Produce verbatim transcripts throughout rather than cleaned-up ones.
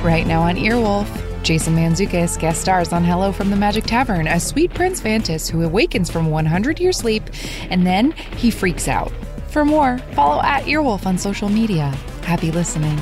Right now on Earwolf, Jason Mantzoukas guest stars on Hello from the Magic Tavern, a sweet Prince Vantis who awakens from a one hundred year sleep, and then he freaks out. For more, follow at Earwolf on social media. Happy listening.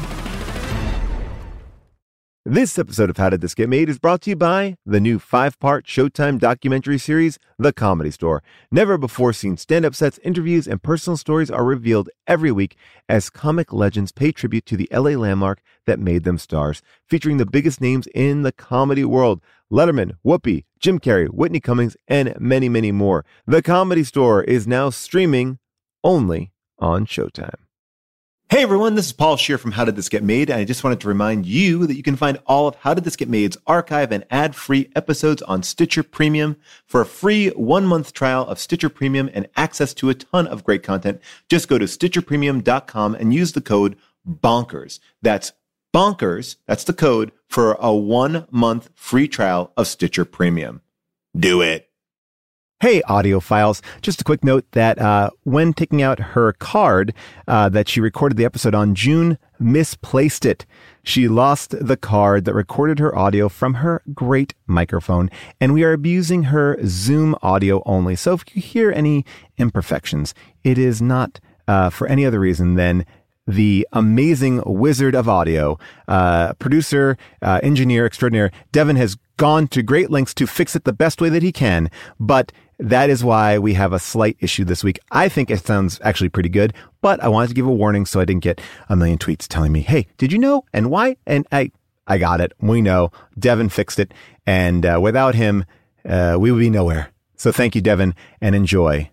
This episode of How Did This Get Made is brought to you by the new five-part Showtime documentary series, The Comedy Store. Never before seen stand-up sets, interviews, and personal stories are revealed every week as comic legends pay tribute to the L A landmark that made them stars, featuring the biggest names in the comedy world: Letterman, Whoopi, Jim Carrey, Whitney Cummings, and many, many more. The Comedy Store is now streaming only on Showtime. Hey everyone, this is Paul Scheer from How Did This Get Made, and I just wanted to remind you that you can find all of How Did This Get Made's archive and ad-free episodes on Stitcher Premium. For a free one-month trial of Stitcher Premium and access to a ton of great content, just go to stitcher premium dot com and use the code BONKERS. That's BONKERS, that's the code for a one-month free trial of Stitcher Premium. Do it. Hey, audiophiles. Just a quick note that uh, when taking out her card uh, that she recorded the episode on, June misplaced it. She lost the card that recorded her audio from her great microphone, and we are abusing her Zoom audio only. So if you hear any imperfections, it is not uh, for any other reason than the amazing wizard of audio, uh, producer, uh, engineer extraordinaire, Devin, has gone to great lengths to fix it the best way that he can, but that is why we have a slight issue this week. I think it sounds actually pretty good, but I wanted to give a warning so I didn't get a million tweets telling me, hey, did you know? And why? And I, I got it. We know. Devin fixed it. And uh, without him, uh, we would be nowhere. So thank you, Devin, and enjoy.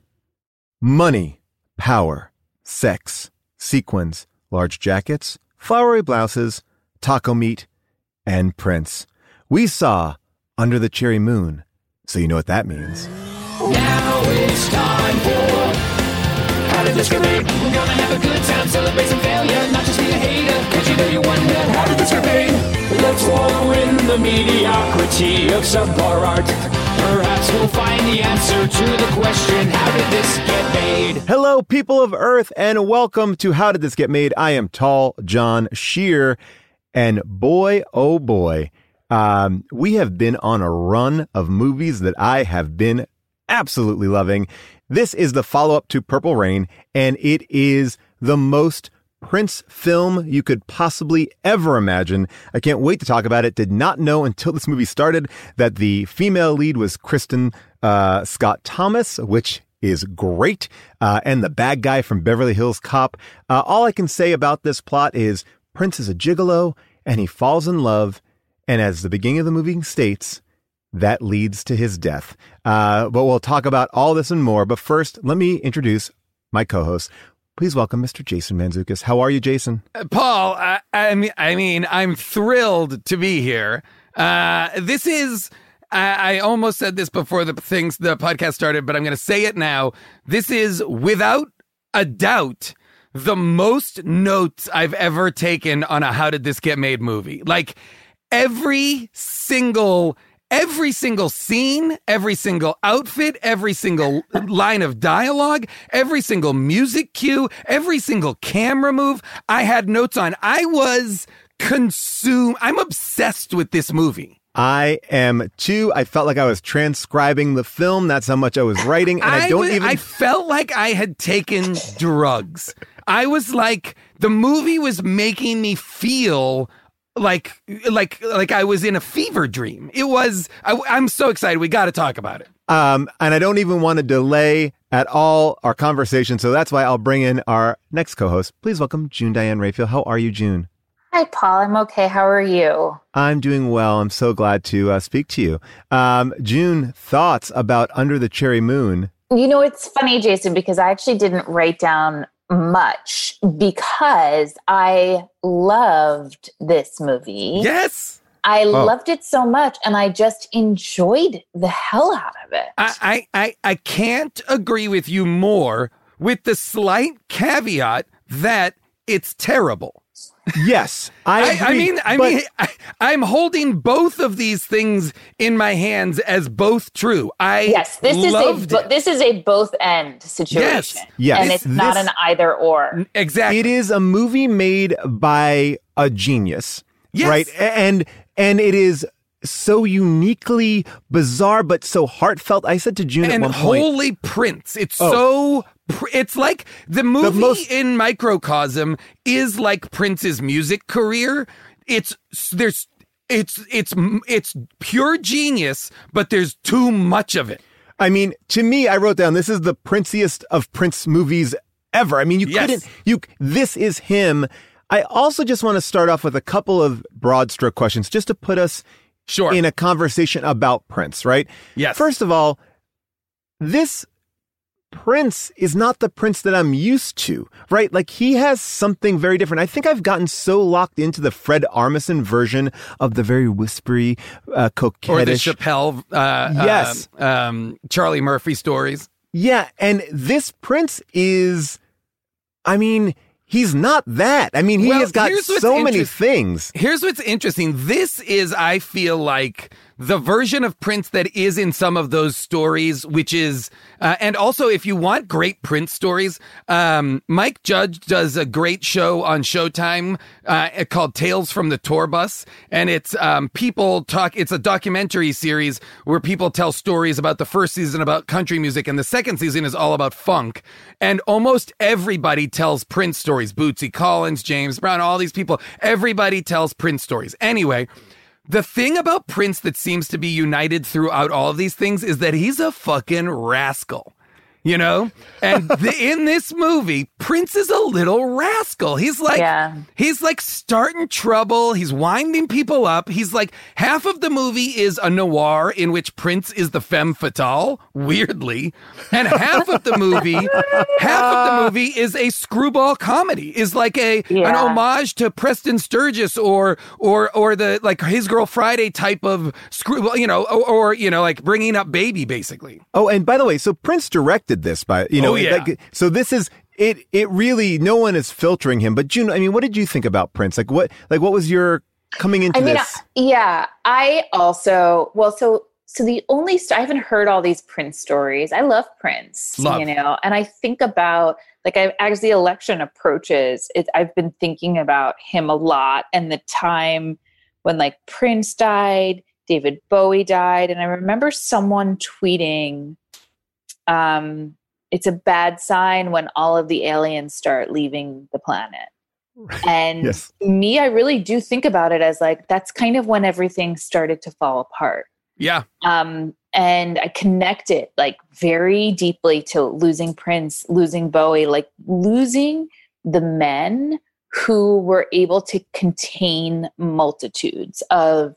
Money, power, sex, sequins, large jackets, flowery blouses, taco meat, and Prince. We saw Under the Cherry Moon, so you know what that means. Now it's time for How Did This Get Made? We're gonna have a good time, celebrate some failure, not just be a hater. Cause you know you wonder, how did this get made? Let's wallow in the mediocrity of subpar art. Perhaps we'll find the answer to the question, how did this get made? Hello, people of Earth, and welcome to How Did This Get Made? I am Tall John Scheer, and boy, oh boy, um, we have been on a run of movies that I have been absolutely loving. This is the follow-up to Purple Rain, and it is the most Prince film you could possibly ever imagine. I can't wait to talk about it. Did not know until this movie started that the female lead was Kristen uh, Scott Thomas, which is great, uh, and the bad guy from Beverly Hills Cop. Uh, all I can say about this plot is Prince is a gigolo, and he falls in love, and as the beginning of the movie states, that leads to his death. Uh, but we'll talk about all this and more. But first, let me introduce my co-host. Please welcome Mister Jason Mantzoukas. How are you, Jason? Uh, Paul, I, I mean, I mean, I'm thrilled to be here. Uh, this is, I, I almost said this before the things, the podcast started, but I'm going to say it now. This is, without a doubt, the most notes I've ever taken on a How Did This Get Made movie. Like, every single Every single scene, every single outfit, every single line of dialogue, every single music cue, every single camera move, I had notes on. I was consumed. I'm obsessed with this movie. I am too. I felt like I was transcribing the film. That's how much I was writing. And I, I don't was, even. I felt like I had taken drugs. I was like, the movie was making me feel like like like I was in a fever dream. It was I, I'm so excited. We got to talk about it. Um, and I don't even want to delay at all our conversation. So that's why I'll bring in our next co-host. Please welcome June Diane Raphael. How are you, June? Hi, Paul. I'm okay. How are you? I'm doing well. I'm so glad to uh, speak to you. Um, June, thoughts about Under the Cherry Moon? You know, it's funny, Jason, because I actually didn't write down much because I loved this movie. Yes. I oh. loved it so much, and I just enjoyed the hell out of it. I, I, I, I can't agree with you more, with the slight caveat that it's terrible. Yes, I agree. I, I mean, I but... mean, I, I'm holding both of these things in my hands as both true. I yes, this is loved a it. this is a both end situation. Yes, yes. And it's this, not an either or. Exactly. It is a movie made by a genius. Yes. Right. And and it is so uniquely bizarre, but so heartfelt. I said to June and at one point, holy Prince. It's Oh. so, pr- it's like the movie most- in microcosm is like Prince's music career. It's, there's, it's, it's, it's pure genius, but there's too much of it. I mean, to me, I wrote down, this is the Princiest of Prince movies ever. I mean, you Yes. couldn't, you, this is him. I also just want to start off with a couple of broad stroke questions just to put us Sure. in a conversation about Prince, right? Yes. First of all, this Prince is not the Prince that I'm used to, right? Like, he has something very different. I think I've gotten so locked into the Fred Armisen version of the very whispery, uh, coquettish. Or the Chappelle, uh, Yes. um, um, Charlie Murphy stories. Yeah, and this Prince is, I mean, he's not that. I mean, he Well, has got here's what's so many interest- things. Here's what's interesting. This is, I feel like, the version of Prince that is in some of those stories, which is, uh, and also if you want great Prince stories, um, Mike Judge does a great show on Showtime uh, called Tales from the Tour Bus. And it's um, people talk, it's a documentary series where people tell stories about the first season about country music, and the second season is all about funk. And almost everybody tells Prince stories. Bootsy Collins, James Brown, all these people, everybody tells Prince stories. Anyway, the thing about Prince that seems to be united throughout all of these things is that he's a fucking rascal, you know? And the, in this movie, Prince is a little rascal. He's like, Yeah. he's like starting trouble. He's winding people up. He's like, half of the movie is a noir in which Prince is the femme fatale, weirdly. And half of the movie, half of the movie is a screwball comedy, is like a, an Yeah. homage to Preston Sturges or, or, or the, like His Girl Friday type of screwball, you know, or, or, you know, like Bringing Up Baby, basically. Oh, and by the way, so Prince directed this by, you know, Oh, yeah. like, so this is, it, it really, no one is filtering him. But June, I mean, what did you think about Prince? Like, what, like, what was your coming into I mean, this? I- yeah, I also, well, so, so the only, st- I haven't heard all these Prince stories. I love Prince, Love. you know, and I think about, like, I, as the election approaches, it, I've been thinking about him a lot, and the time when, like, Prince died, David Bowie died. And I remember someone tweeting, um, it's a bad sign when all of the aliens start leaving the planet. And Yes. me, I really do think about it as like, that's kind of when everything started to fall apart. Yeah. Um, and I connect it like very deeply to losing Prince, losing Bowie, like losing the men who were able to contain multitudes of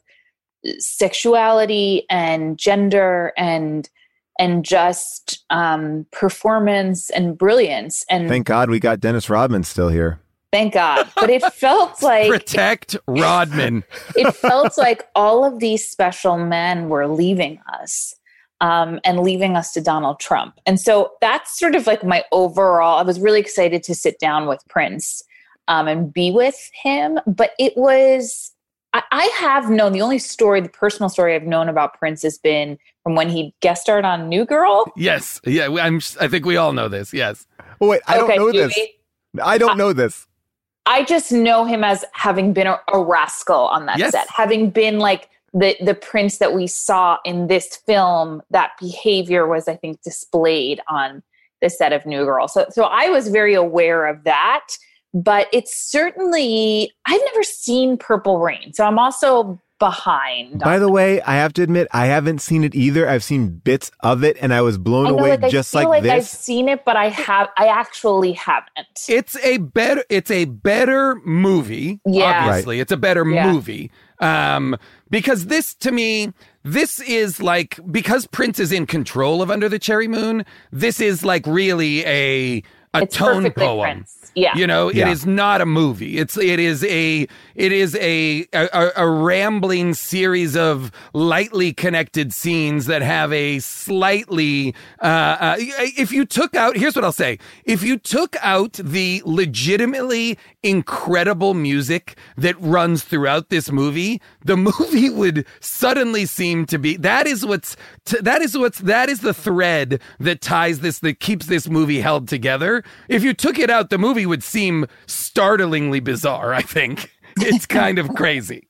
sexuality and gender and and just um, performance and brilliance. And Thank God we got Dennis Rodman still here. thank God. But it felt like Protect Rodman. it felt like all of these special men were leaving us um, and leaving us to Donald Trump. And so that's sort of like my overall, I was really excited to sit down with Prince um, and be with him. But it was, I, I have known, the only story, the personal story I've known about Prince has been from when he guest starred on New Girl. Yes. Yeah. I'm, I think we all know this. Yes. Oh, wait, I Okay, don't know do this. we? I don't know this. I just know him as having been a, a rascal on that Yes. set, having been like the the Prince that we saw in this film. That behavior was, I think, displayed on the set of New Girl. So, so I was very aware of that. But it's certainly, I've never seen Purple Rain, so I'm also behind. By the way, I have to admit, I haven't seen it either. I've seen bits of it, and I was blown I know, away like, just I feel like, like I've this. seen it, but I have, I actually haven't. It's a better, it's a better movie. Yeah. Obviously. It's a better Yeah. movie. Um, because this, to me, this is like, because Prince is in control of Under the Cherry Moon, this is like really a, a It's tone perfectly poem. Prince. Yeah. You know, Yeah. it is not a movie. It's it is a it is a, a a rambling series of lightly connected scenes that have a slightly. Uh, uh, if you took out, here's what I'll say: if you took out the legitimately incredible music that runs throughout this movie, the movie would suddenly seem to be. That is what's t- that is what's that is the thread that ties this that keeps this movie held together. If you took it out, the movie would seem startlingly bizarre, I think. It's kind of crazy.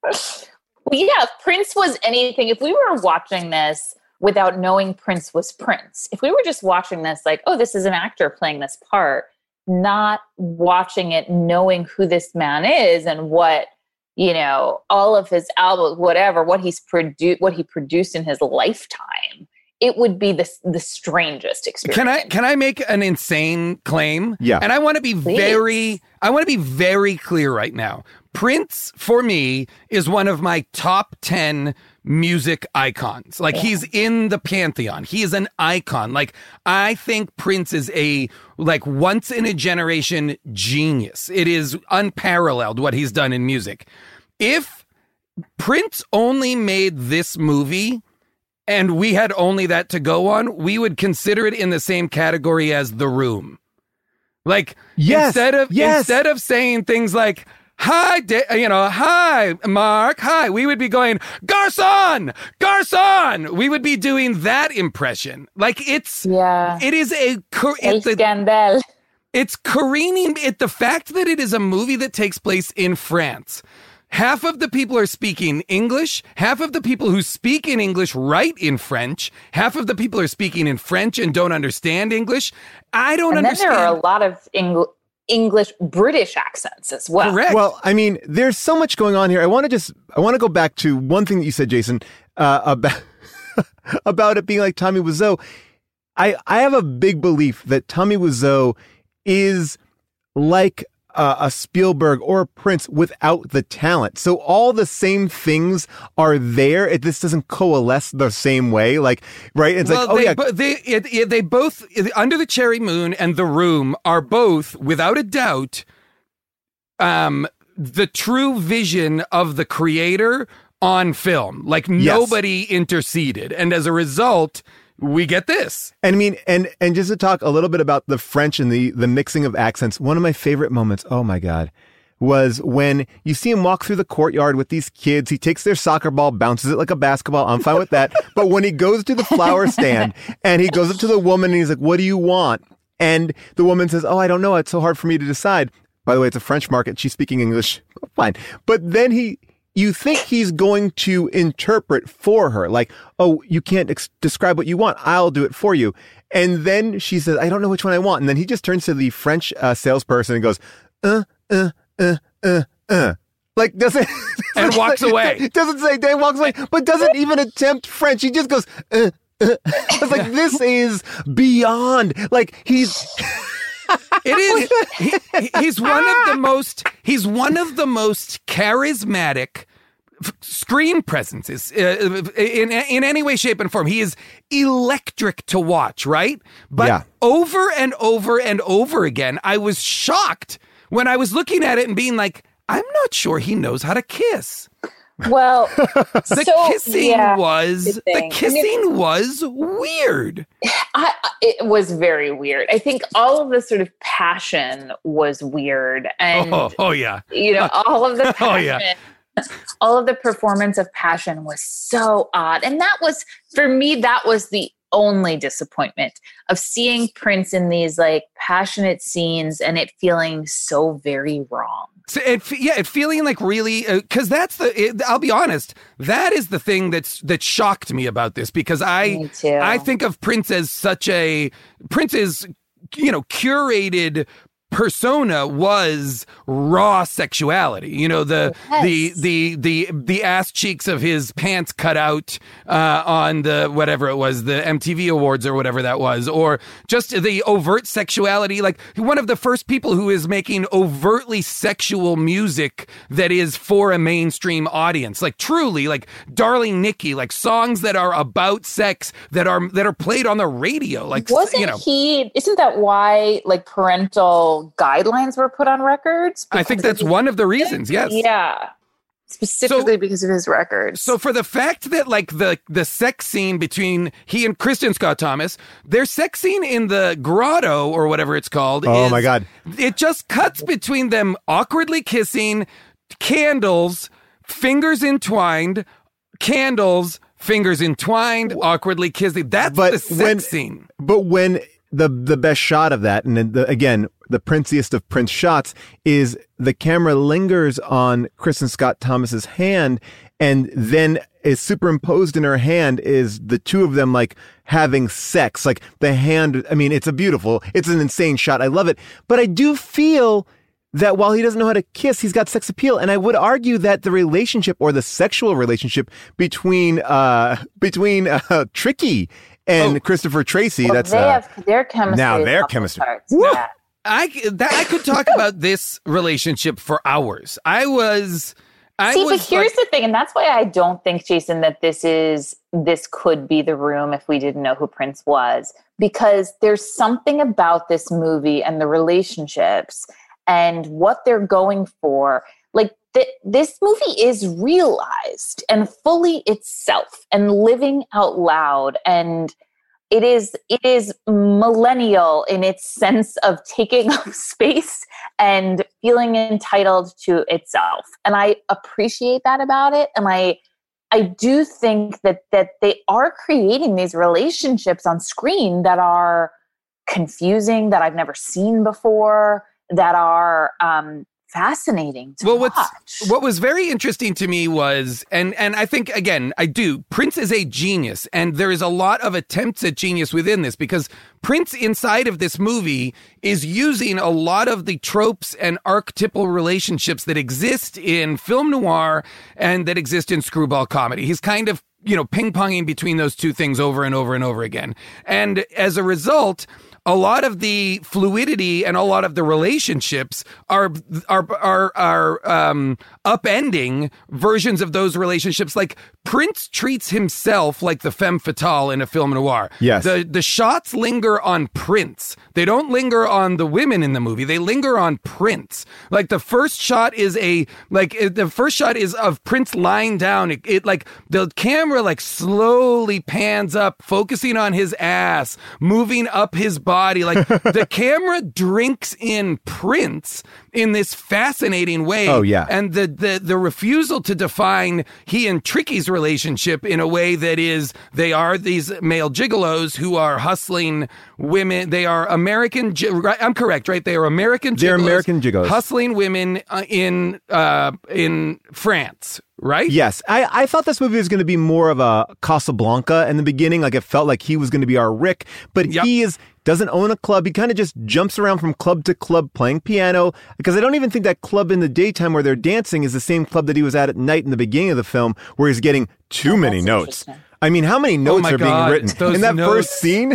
Well, yeah, if Prince was anything, if we were watching this without knowing Prince was Prince, if we were just watching this like, oh, this is an actor playing this part, not watching it knowing who this man is and what, you know, all of his albums, whatever, what he's produced, what he produced in his lifetime, it would be the the strangest experience. Can I can I make an insane claim? Yeah. And I want to be Please. very I want to be very clear right now. Prince, for me, is one of my top ten music icons. Like, yeah. he's in the pantheon. He is an icon. Like, I think Prince is a, like, once-in-a-generation genius. It is unparalleled what he's done in music. If Prince only made this movie and we had only that to go on, we would consider it in the same category as The Room. Like, yes, instead of yes. instead of saying things like, hi, da- you know, hi, Mark, hi, we would be going, Garçon, Garçon. We would be doing that impression. Like, it's, yeah. it is a, El it's a scandal. It's careening. It, the fact that it is a movie that takes place in France. Half of the people are speaking English. Half of the people who speak in English write in French. Half of the people are speaking in French and don't understand English. I don't and understand. And then there are a lot of English. English British accents as well. Correct. Well, I mean, there's so much going on here. I want to just, I want to go back to one thing that you said, Jason, uh, about about it being like Tommy Wiseau. I I have a big belief that Tommy Wiseau is like uh, a Spielberg or a Prince without the talent. So all the same things are there. It, this doesn't coalesce the same way. Like, right? It's well, like, oh they, yeah. But they, it, it, they both, Under the Cherry Moon and The Room are both, without a doubt, um, the true vision of the creator on film. Like, yes. nobody interceded. And as a result, we get this. And I mean, and and just to talk a little bit about the French and the the mixing of accents, one of my favorite moments, oh my God, was when you see him walk through the courtyard with these kids. He takes their soccer ball, bounces it like a basketball. I'm fine with that. But when he goes to the flower stand and he goes up to the woman and he's like, what do you want? And the woman says, oh, I don't know. It's so hard for me to decide. By the way, it's a French market. She's speaking English. Fine. But then he... You think he's going to interpret for her, like, oh, you can't ex- describe what you want. I'll do it for you. And then she says, I don't know which one I want. And then he just turns to the French uh, salesperson and goes, uh, uh, uh, uh, uh. Like, doesn't... And walks away. Doesn't say, Dave walks away, but doesn't even attempt French. He just goes, uh, uh. It's like, this is beyond. Like, he's... It is. He, he's one of the most. He's one of the most charismatic f- screen presences uh, in in any way, shape, and form. He is electric to watch, right? But yeah. over and over and over again, I was shocked when I was looking at it and being like, I'm not sure he knows how to kiss. Well, the so, kissing yeah, was the, the kissing I mean, was weird. I, it was very weird. I think all of the sort of passion was weird, and oh, oh yeah, you know, all of the passion, oh yeah. all of the performance of passion was so odd, and that was for me. That was the only disappointment of seeing Prince in these like passionate scenes and it feeling so very wrong. So it, yeah, it feeling like really, because uh, that's the. It, I'll be honest, that is the thing that's that shocked me about this because I, I think of Prince as such a Prince's, you know, curated persona was raw sexuality. You know, the yes. the the the the ass cheeks of his pants cut out uh, on the whatever it was, the M T V Awards or whatever that was, or just the overt sexuality. Like one of the first people who is making overtly sexual music that is for a mainstream audience. Like truly, like Darling Nikki, like songs that are about sex that are that are played on the radio. Like wasn't you know, he? Isn't that why like parental guidelines were put on records? I think that's one of the reasons, yes. Yeah. Specifically so, because of his records. So for the fact that like the, the sex scene between he and Kristen Scott Thomas, their sex scene in the grotto or whatever it's called. Oh is, my God. It just cuts between them awkwardly kissing, candles, fingers entwined, candles, fingers entwined, awkwardly kissing. That's but the sex when, scene. But when the the best shot of that, and then the, again, the princiest of Prince shots, is the camera lingers on Kristen Scott Thomas's hand, and then is superimposed in her hand is the two of them like having sex. Like the hand, I mean, it's a beautiful, it's an insane shot. I love it. But I do feel that while he doesn't know how to kiss, he's got sex appeal. And I would argue that the relationship or the sexual relationship between uh, between uh, Tricky and oh. Christopher Tracy, well, that's they uh, have their chemistry. now their chemistry. Yeah. I, that, I could talk about this relationship for hours. I was... I See, was but here's like, the thing, and that's why I don't think, Jason, that this is this could be The Room if we didn't know who Prince was, because there's something about this movie and the relationships and what they're going for. Like th- this movie is realized and fully itself and living out loud, and it is it is millennial in its sense of taking up space and feeling entitled to itself. And I appreciate that about it. And I I do think that that they are creating these relationships on screen that are confusing, that I've never seen before, that are um, fascinating to well, watch. What's, what was very interesting to me was, and and I think, again, I do, Prince is a genius, and there is a lot of attempts at genius within this, because Prince inside of this movie is using a lot of the tropes and archetypal relationships that exist in film noir and that exist in screwball comedy. He's kind of, you know, ping-ponging between those two things over and over and over again. And as a result, a lot of the fluidity and a lot of the relationships are are are are um, upending versions of those relationships. Like Prince treats himself like the femme fatale in a film noir. Yes. The the shots linger on Prince. They don't linger on the women in the movie. They linger on Prince. Like the first shot is a like the first shot is of Prince lying down. It, it like the camera like slowly pans up, focusing on his ass, moving up his body. Body. Like the camera drinks in Prince in this fascinating way. Oh, yeah. And the, the, the refusal to define he and Tricky's relationship in a way that is, they are these male gigolos who are hustling women. They are American, I'm correct, right? They are American gigolos. They're American gigolos. Hustling women uh, in, uh, in France. Right? Yes. I, I thought this movie was going to be more of a Casablanca in the beginning. Like it felt like he was going to be our Rick, but yep. he is doesn't own a club. He kind of just jumps around from club to club playing piano, because I don't even think that club in the daytime where they're dancing is the same club that he was at at night in the beginning of the film, where he's getting too oh, many notes. I mean, how many notes oh are God, being written in that notes. first scene?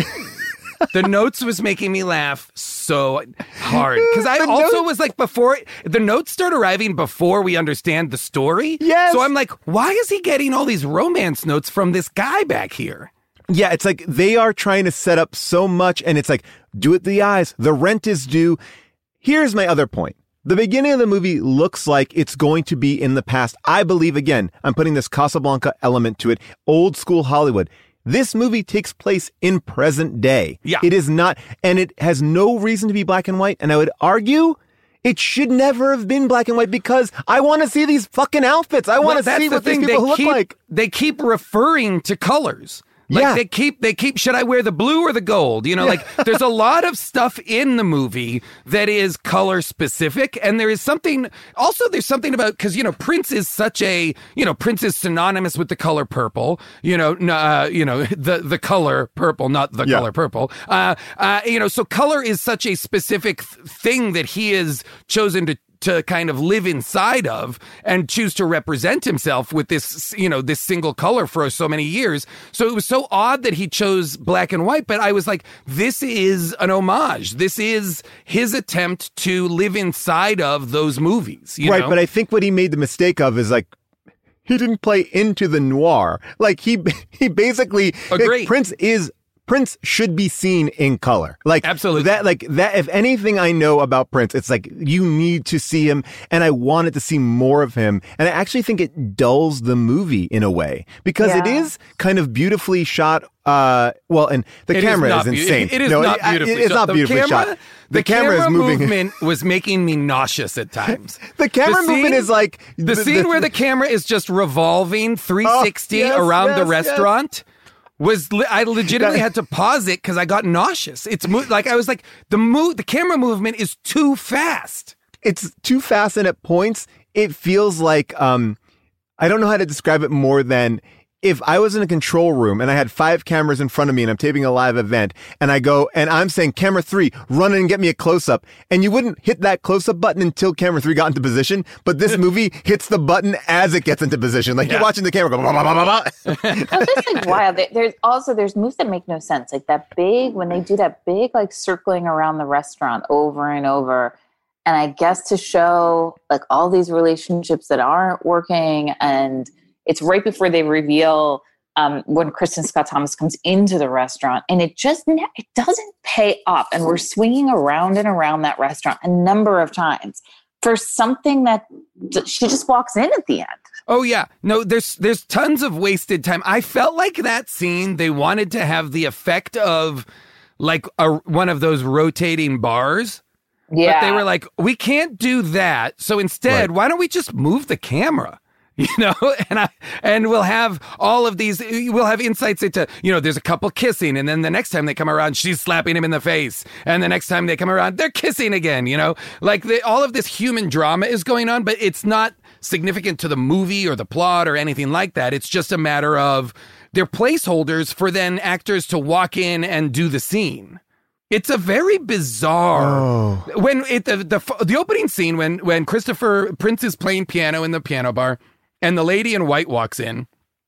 The notes was making me laugh so hard, because I also note- was like, before the notes start arriving before we understand the story. Yes. So I'm like, why is he getting all these romance notes from this guy back here? Yeah, it's like they are trying to set up so much, and it's like, do it the eyes. The rent is due. Here's my other point. The beginning of the movie looks like it's going to be in the past. I believe, again, I'm putting this Casablanca element to it. Old school Hollywood. This movie takes place in present day. Yeah. It is not, and it has no reason to be black and white. And I would argue it should never have been black and white, because I want to see these fucking outfits. I want to well, see the what thing. these people they look keep, like. They keep referring to colors. Like yeah. they keep, they keep, should I wear the blue or the gold? You know, like there's a lot of stuff in the movie that is color specific. And there is something, also there's something about, cause you know, Prince is such a, you know, Prince is synonymous with the color purple, you know, uh, you know, the, the color purple, not the yeah. color purple. Uh, uh, you know, so color is such a specific th- thing that he has chosen to, to kind of live inside of and choose to represent himself with this, you know, this single color for so many years. So it was so odd that he chose black and white, but I was like, this is an homage. This is his attempt to live inside of those movies. You right, know? But I think what he made the mistake of is like, he didn't play into the noir. Like he, he basically, like, Prince is Prince should be seen in color. Like absolutely that, like that. If anything I know about Prince, it's like you need to see him, and I wanted to see more of him. And I actually think it dulls the movie in a way, because yeah. it is kind of beautifully shot. Uh, well, and the it camera is, is insane. It is no, not it, beautifully it, it's shot. not beautifully the camera, shot. The, the camera, camera is moving. movement was making me nauseous at times. The camera the scene, movement is like the, the scene the, where the camera is just revolving three sixty oh, yes, around yes, the restaurant. Yes. was li- I legitimately had to pause it because I got nauseous. It's mo- like I was like the move, the camera movement is too fast. It's too fast, and at points it feels like um, I don't know how to describe it more than if I was in a control room and I had five cameras in front of me and I'm taping a live event and I go and I'm saying camera three, run in and get me a close up, and you wouldn't hit that close up button until camera three got into position, but this movie hits the button as it gets into position. Like yeah. You're watching the camera go blah, blah, blah, blah, blah. Oh, that's like wild. There's also there's moves that make no sense, like that big when they do that big like circling around the restaurant over and over. And I guess to show like all these relationships that aren't working, and it's right before they reveal um, when Kristen Scott Thomas comes into the restaurant, and it just it doesn't pay off. And we're swinging around and around that restaurant a number of times for something that she just walks in at the end. Oh yeah, no, there's there's tons of wasted time. I felt like that scene they wanted to have the effect of like a, one of those rotating bars. Yeah. But they were like, we can't do that. So instead, right. why don't we just move the camera? You know, and I and we'll have all of these. We'll have insights into, you know, there's a couple kissing, and then the next time they come around, she's slapping him in the face, and the next time they come around, they're kissing again. You know, like they, all of this human drama is going on, but it's not significant to the movie or the plot or anything like that. It's just a matter of they're placeholders for then actors to walk in and do the scene. It's a very bizarre oh. when it the, the the opening scene when when Christopher Prince is playing piano in the piano bar and the lady in white walks in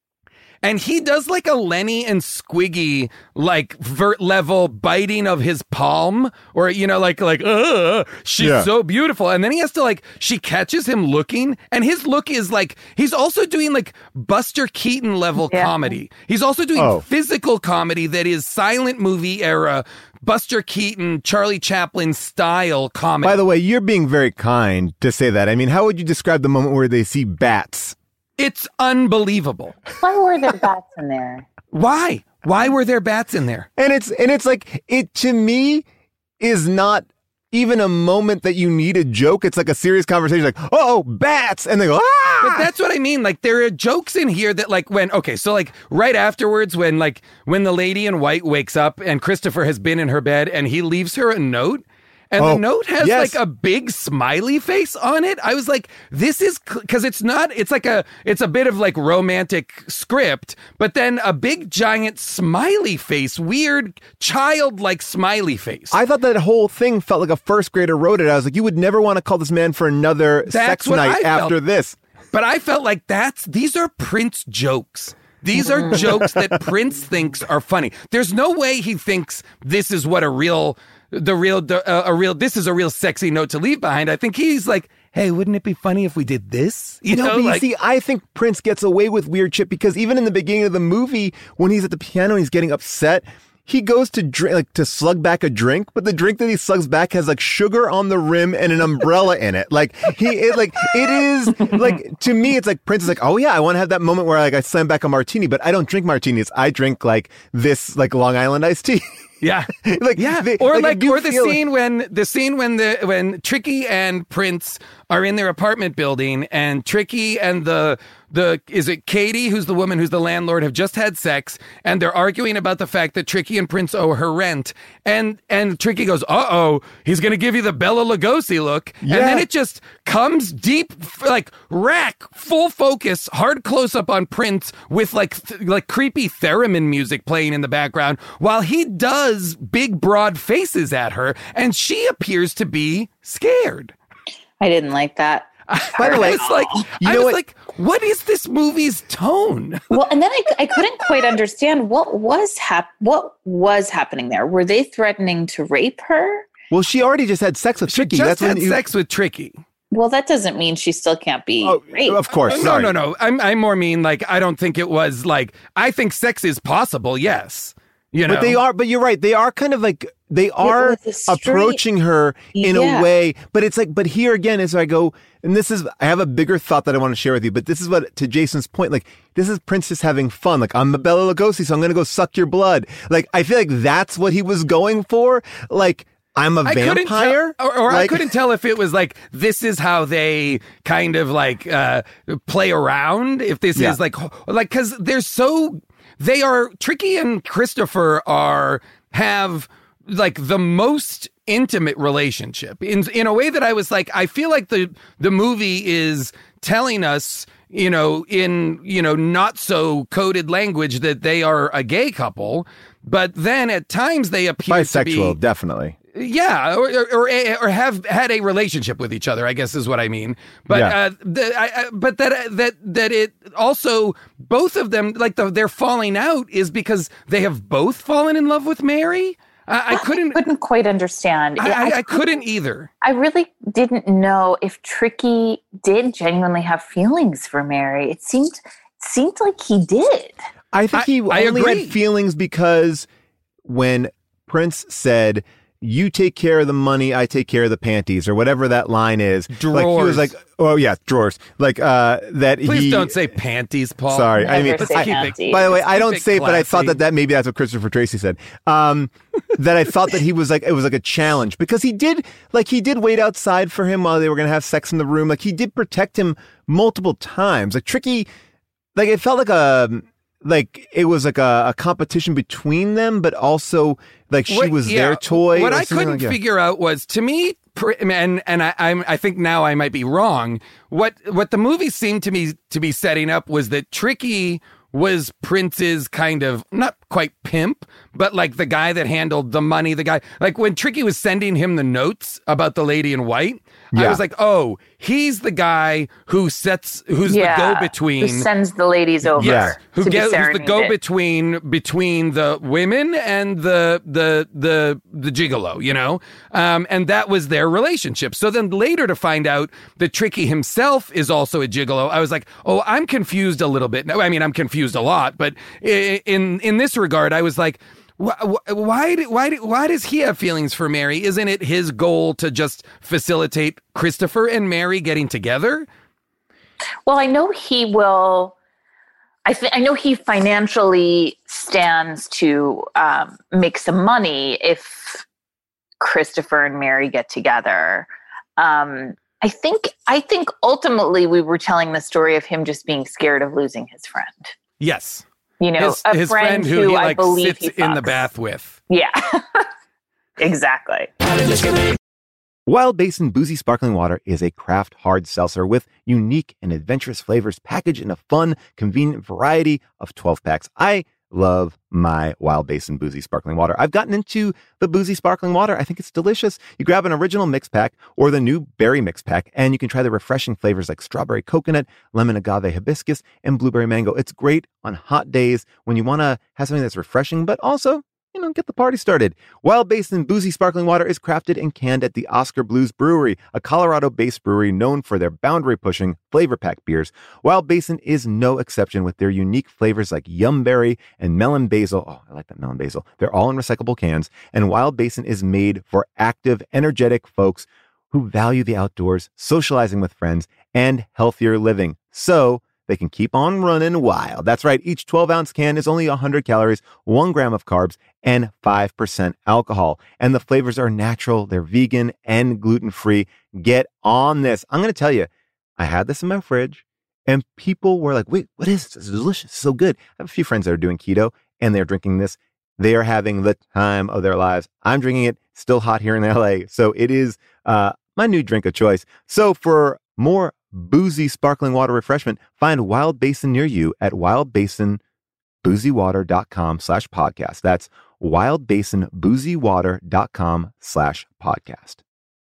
and he does like a Lenny and Squiggy like vert level biting of his palm, or you know like like uh she's yeah. so beautiful, and then he has to like she catches him looking, and his look is like he's also doing like Buster Keaton level yeah. comedy. He's also doing oh. physical comedy that is silent movie era Buster Keaton, Charlie Chaplin style comedy. By the way, you're being very kind to say that. I mean, how would you describe the moment where they see bats? It's unbelievable. Why were there bats in there? Why? Why were there bats in there? And it's and it's like it to me is not even a moment that you need a joke. It's like a serious conversation, like, oh, bats, and they go, ah! But that's what I mean. Like, there are jokes in here that, like, when, okay, so, like, right afterwards, when, like, when the lady in white wakes up and Christopher has been in her bed and he leaves her a note, and oh, the note has, yes. like, a big smiley face on it. I was like, this is, because it's not, it's like a, it's a bit of, like, romantic script, but then a big, giant smiley face, weird, childlike smiley face. I thought that whole thing felt like a first grader wrote it. I was like, you would never want to call this man for another that's sex night after this. But I felt like that's, these are Prince jokes. These are jokes that Prince thinks are funny. There's no way he thinks this is what a real, the real, uh, a real, this is a real sexy note to leave behind. I think he's like, hey, wouldn't it be funny if we did this? You no, know, but you like, see, I think Prince gets away with weird shit because even in the beginning of the movie, when he's at the piano and he's getting upset, he goes to drink, like to slug back a drink, but the drink that he slugs back has like sugar on the rim and an umbrella in it. Like he, it, like it is like to me, it's like Prince is like, oh yeah, I want to have that moment where like I slam back a martini, but I don't drink martinis. I drink like this, like Long Island iced tea. Yeah, like yeah, they, or like, like, or the feel... scene when the scene when the when Tricky and Prince are in their apartment building, and Tricky and the the is it Katie, who's the woman who's the landlord, have just had sex, and they're arguing about the fact that Tricky and Prince owe her rent, and and Tricky goes, uh oh, he's gonna give you the Bela Lugosi look, yeah. and then it just comes deep, like rack, full focus, hard close up on Prince with like th- like creepy theremin music playing in the background while he does big broad faces at her, and she appears to be scared. I didn't like that. By the way, I was like, you I know was what? like, what is this movie's tone? Well, and then I, I couldn't quite understand what was hap- what was happening there. Were they threatening to rape her? Well, she already just had sex with She Tricky. just That's had when you... sex with Tricky. Well, that doesn't mean she still can't be oh, raped. Of course. No, sorry. no, no. I'm, I more mean like, I don't think it was like, I think sex is possible. Yes. You know? But they are, but you're right. They are kind of like, they are approaching her in yeah. a way, but it's like, but here again, as I go, and this is, I have a bigger thought that I want to share with you, but this is what, to Jason's point, like, this is Prince just having fun. Like, I'm a Bela Lugosi, so I'm going to go suck your blood. Like, I feel like that's what he was going for. Like, I'm a I vampire. Tell, or or like, I couldn't tell if it was like, this is how they kind of like uh, play around. If this yeah. is like, like, because they're so, they are Tricky and Christopher are have like the most intimate relationship in in a way that I was like, I feel like the the movie is telling us, you know, in, you know, not so coded language that they are a gay couple, but then at times they appear bisexual, to be definitely. Yeah, or, or or have had a relationship with each other, I guess is what I mean. But Yeah. uh, the, I, I, but that that that it also, both of them, like the, their falling out is because they have both fallen in love with Mary. I, I couldn't couldn't quite understand. I, I, I couldn't- couldn't either. I really didn't know if Tricky did genuinely have feelings for Mary. It seemed seemed like he did. I think I- he I only agree. had feelings because when Prince said, "You take care of the money, I take care of the panties," or whatever that line is. Like he Drawers. was like, "Oh yeah, drawers." Like uh, that. Please he, don't say panties, Paul. Sorry, I Never mean, say I- panties. by the way, I Keep don't it say, it, but I thought classy. that that maybe that's what Christopher Tracy said. Um, that I thought that he was like it was like a challenge because he did like he did wait outside for him while they were gonna have sex in the room. Like he did protect him multiple times. Like Tricky, like it felt like a like it was like a, a competition between them, but also like she What- was yeah, their toy. What or I something couldn't like that. figure out was, to me, pr- and and I I'm, I think now I might be wrong. What what the movie seemed to me to be setting up was that Tricky was Prince's kind of, not quite pimp, but like the guy that handled the money, the guy, like when Tricky was sending him the notes about the lady in white, I Yeah. was like, oh, he's the guy who sets, who's yeah, the go-between. who sends the ladies over. Yes. Who to be get, who's the serenaded. go-between between the women and the the the the gigolo, you know, um, and that was their relationship. So then later to find out that Tricky himself is also a gigolo, I was like, oh, I'm confused a little bit. No, I mean, I'm confused a lot, but i- in in this regard, I was like, wh- wh- why did, why did, why does he have feelings for Mary? Isn't it his goal to just facilitate Christopher and Mary getting together? Well, I know he will. I think I know he financially stands to um, make some money if Christopher and Mary get together. Um, I think. I think ultimately we were telling the story of him just being scared of losing his friend. Yes. You know, His, a his friend, friend who, who he I like believe sits he in the fucks. bath with. Yeah, exactly. Wild Basin Boozy Sparkling Water is a craft hard seltzer with unique and adventurous flavors packaged in a fun, convenient variety of twelve packs. I love my Wild Basin Boozy Sparkling Water. I've gotten into the Boozy Sparkling Water. I think it's delicious. You grab an original mix pack or the new berry mix pack, and you can try the refreshing flavors like strawberry coconut, lemon agave hibiscus, and blueberry mango. It's great on hot days when you want to have something that's refreshing, but also, you know, get the party started. Wild Basin Boozy Sparkling Water is crafted and canned at the Oscar Blues Brewery, a Colorado-based brewery known for their boundary-pushing flavor pack beers. Wild Basin is no exception with their unique flavors like Yum Berry and Melon Basil. Oh, I like that Melon Basil. They're all in recyclable cans, and Wild Basin is made for active, energetic folks who value the outdoors, socializing with friends, and healthier living. So they can keep on running wild. That's right. Each twelve ounce can is only one hundred calories, one gram of carbs, and five percent alcohol. And the flavors are natural. They're vegan and gluten-free. Get on this. I'm going to tell you, I had this in my fridge and people were like, wait, what is this? It's delicious. It's so good. I have a few friends that are doing keto and they're drinking this. They are having the time of their lives. I'm drinking it, still hot here in L A. So it is uh, my new drink of choice. So for more boozy sparkling water refreshment, find Wild Basin near you at wildbasinboozywater.com slash podcast. That's wildbasinboozywater.com slash podcast.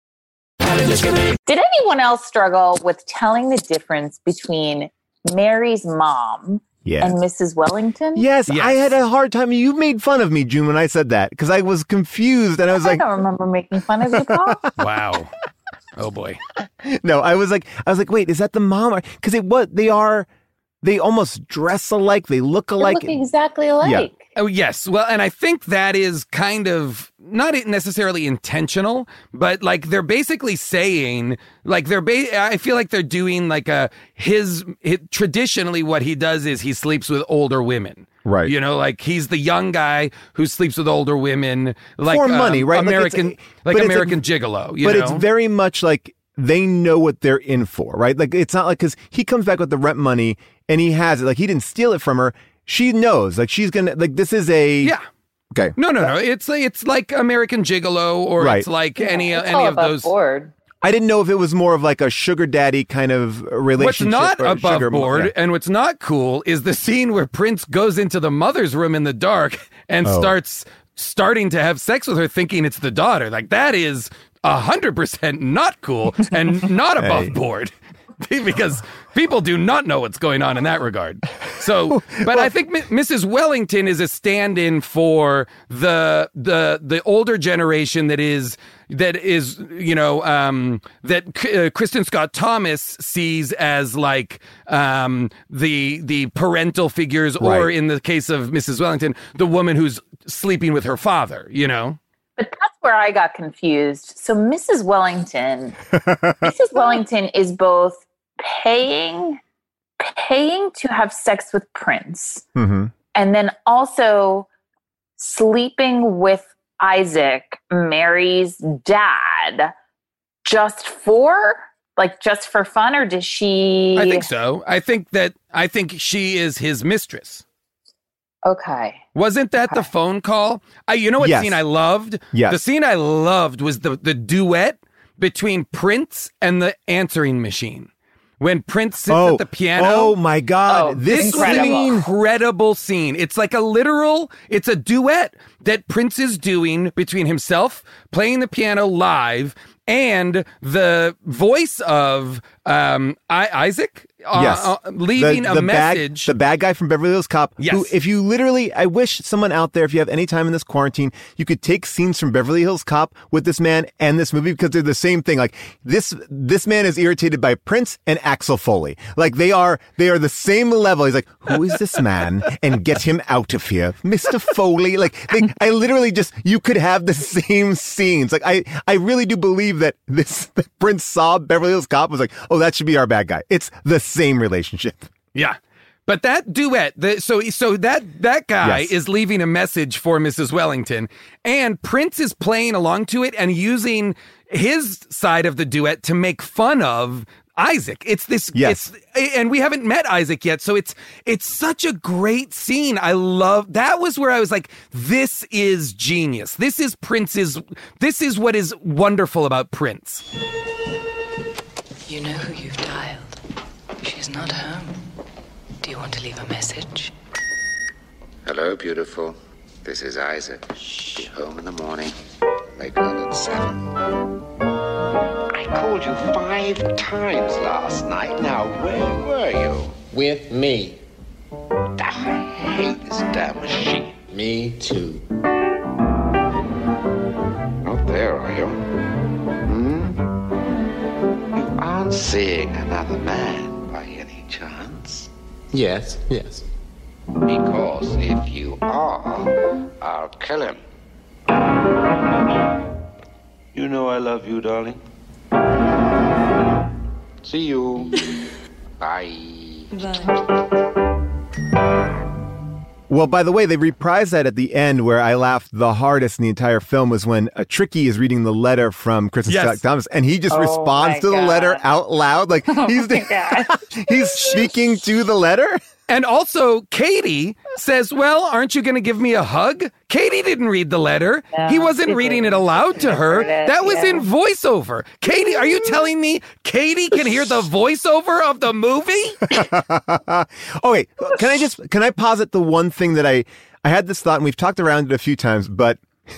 Did anyone else struggle with telling the difference between Mary's mom Yeah. and Missus Wellington? Yes, Yes. I had a hard time. You made fun of me, June, when I said that because I was confused and I was I like, don't remember making fun of you, Paul. Wow. Oh boy. no, I was like, I was like, wait, is that the mom? Because it what they are, they almost dress alike, they look They alike. look exactly alike. Oh, yes. Well, and I think that is kind of not necessarily intentional, but like they're basically saying, like they're, ba- I feel like they're doing like a, his, his, traditionally what he does is he sleeps with older women. Right. You know, like he's the young guy who sleeps with older women. Like For money, um, right? Like, it's American, a- like, but it's a- American gigolo, you but know? it's very much like they know what they're in for, right? Like it's not like because he comes back with the rent money and he has it. Like he didn't steal it from her. she knows, like she's gonna, like this is a Yeah. Okay. No, no, no. It's it's like American Gigolo, or Right. it's like Yeah, any it's any all of above those. board. I didn't know if it was more of like a sugar daddy kind of What's relationship. not or above sugar mo- board yeah. and what's not cool is the scene where Prince goes into the mother's room in the dark and Oh. starts starting to have sex with her, thinking it's the daughter. Like that is a hundred percent not cool and not above Hey. board. Because people do not know what's going on in that regard. So, but I think M- Missus Wellington is a stand-in for the the the older generation that is that is you know um, that uh, Kristen Scott Thomas sees as like um, the the parental figures, or Right. in the case of Missus Wellington, the woman who's sleeping with her father. You know. But that's where I got confused. So Missus Wellington, Missus Wellington is both paying paying to have sex with Prince, Mhm. and then also sleeping with Isaac, Mary's dad, just for like just for fun, or does she? I think so. I think that I think she is his mistress. Okay. Wasn't that the Okay. phone call? I, you know what Yes. scene I loved? Yes. The scene I loved was the, the duet between Prince and the answering machine. When Prince sits Oh, at the piano. oh my God! Oh, this This was an Incredible. incredible scene. It's like a literal, it's a duet that Prince is doing between himself playing the piano live and the voice of um, I, Isaac uh, Yes. uh, leaving the, a the message. Bad, the bad guy from Beverly Hills Cop. Yes. Who, if you literally, I wish someone out there, if you have any time in this quarantine, you could take scenes from Beverly Hills Cop with this man and this movie, because they're the same thing. Like this, this man is irritated by Prince and Axel Foley. Like they are, they are the same level. He's like, who is this man? And get him out of here, Mister Foley. Like they, I literally just, you could have the same scenes. Like I, I really do believe that this that Prince saw Beverly Hills Cop was like, oh, that should be our bad guy. It's the same relationship. Yeah. But that duet, the, so so that that guy Yes. is leaving a message for Missus Wellington, and Prince is playing along to it and using his side of the duet to make fun of Isaac. It's this, Yes. it's, and we haven't met Isaac yet, so it's it's such a great scene. I love that. Was where I was like, this is genius. This is Prince's. This is what is wonderful about Prince. You know who you've dialed. She's not home. Do you want to leave a message? Hello, beautiful. This is Isaac. Be home in the morning. Make love at seven. I called you five times last night. Now, where were you? With me. I hate this damn machine. Me too. Not there, are you? Hmm? You aren't seeing another man by any chance? Yes, yes. Because if you are, I'll kill him. You know I love you, darling. See you. Bye. Well, by the way, they reprised that at the end where I laughed the hardest in the entire film was when uh, Tricky is reading the letter from Kristen Yes. Scott Thomas, and he just Oh responds my to the God. letter out loud. Like he's my God. he's speaking to the letter. And also, Katie says, well, aren't you going to give me a hug? Katie didn't read the letter. No, he wasn't she reading didn't. it aloud to her. heard it, That was yeah. in voiceover. Katie, are you telling me Katie can hear the voiceover of the movie? Oh wait, can I just can I posit the one thing that I I had this thought, and we've talked around it a few times, but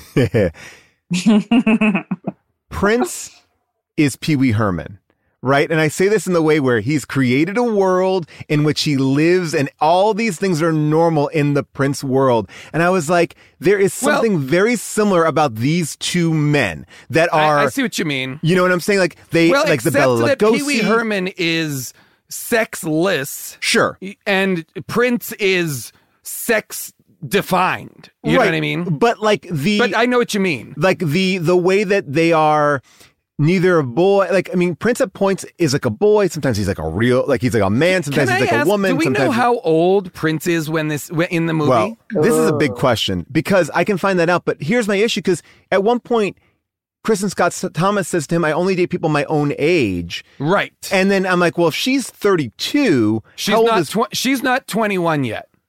Prince is Pee Wee Herman. Right. And I say this in the way where he's created a world in which he lives and all these things are normal in the Prince world. And I was like, there is Well- something very similar about these two men that are, I, I see what you mean. you know what I'm saying? Like they, Well, like the except Bela that Lugosi. Pee Wee Herman is sexless Sure. and Prince is sex defined. You know Right. what I mean? But like the, But I know what you mean. like the, the way that they are neither a boy, like, I mean, Prince at points is like a boy. Sometimes he's like a real, like he's like a man. Sometimes Can he's I like ask, a woman. do we sometimes know how old Prince is when this when- in the movie? Well, this is a big question because I can find that out. But here's my issue, because at one point, Kristen Scott Thomas says to him, I only date people my own age. Right. And then I'm like, well, if she's thirty-two, She's how old not is... tw- she's not twenty-one yet.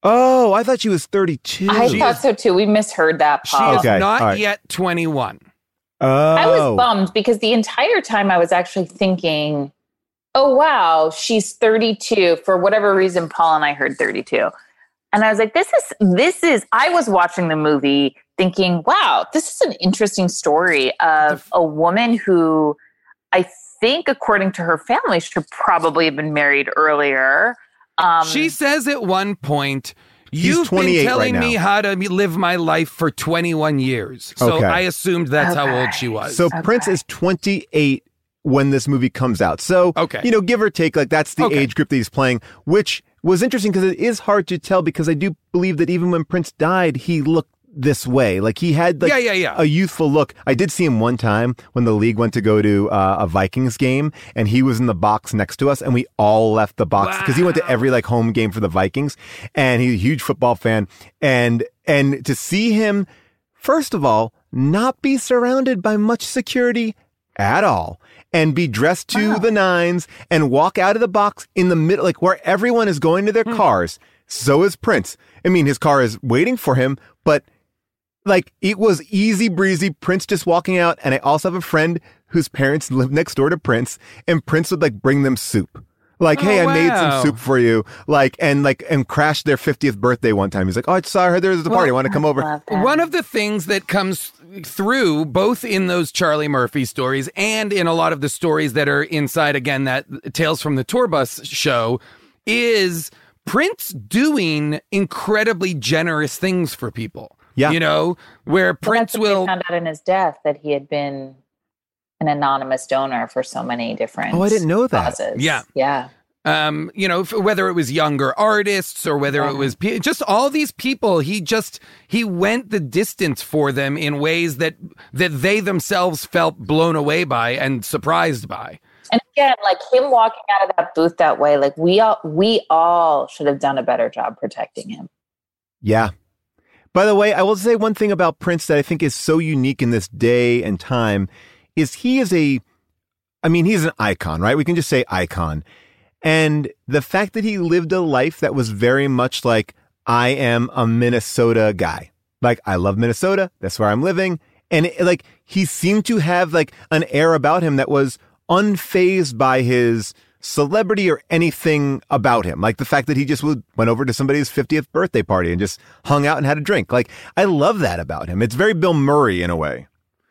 Oh, I thought she was thirty-two. I She thought is- so too. We misheard that, She Paul. is Okay, not all right. yet twenty-one. Oh. I was bummed because the entire time I was actually thinking, oh, wow, she's thirty-two. For whatever reason, Paul and I heard thirty-two. And I was like, this is, this is, I was watching the movie thinking, wow, this is an interesting story of a woman who I think, according to her family, should probably have been married earlier. Um, She says at one point, He's you've been twenty-eight telling right me now. how to live my life for twenty-one years. So Okay. I assumed that's how Okay. old she was. So Okay. Prince is twenty-eight when this movie comes out. So, Okay. you know, give or take, like that's the Okay. age group that he's playing, which was interesting because it is hard to tell because I do believe that even when Prince died, he looked this way. Like he had like Yeah, yeah, yeah. a youthful look. I did see him one time when the league went to go to uh, a Vikings game and he was in the box next to us and we all left the box because he went to every like home game for the Vikings and he's a huge football fan. And, and to see him, first of all, not be surrounded by much security at all and be dressed to the nines and walk out of the box in the middle, like where everyone is going to their cars. So is Prince. I mean, his car is waiting for him, but like it was easy breezy. Prince just walking out. And I also have a friend whose parents live next door to Prince and Prince would like bring them soup. Like, Oh, hey, I made wow. some soup for you. Like, and like, and crashed their fiftieth birthday one time. He's like, oh, I saw her. There was a party. I want to come over. love that. One of the things that comes through both in those Charlie Murphy stories and in a lot of the stories that are inside, again, that Tales from the Tour Bus show is Prince doing incredibly generous things for people. Yeah. You know, where Well, Prince that's what they will. found out in his death that he had been an anonymous donor for so many different Oh, I didn't know that. causes. Yeah. Yeah. Um, you know, f- whether it was younger artists or whether it was pe- just all these people, he just he went the distance for them in ways that that they themselves felt blown away by and surprised by. And again, like him walking out of that booth that way, like we all we all should have done a better job protecting him. Yeah. By the way, I will say one thing about Prince that I think is so unique in this day and time is he is a, I mean, he's an icon, right? We can just say icon. And the fact that he lived a life that was very much like, I am a Minnesota guy. Like, I love Minnesota. That's where I'm living. And it, like, he seemed to have like an air about him that was unfazed by his celebrity or anything about him. Like the fact that he just would, went over to somebody's fiftieth birthday party and just hung out and had a drink. Like, I love that about him. It's very Bill Murray in a way.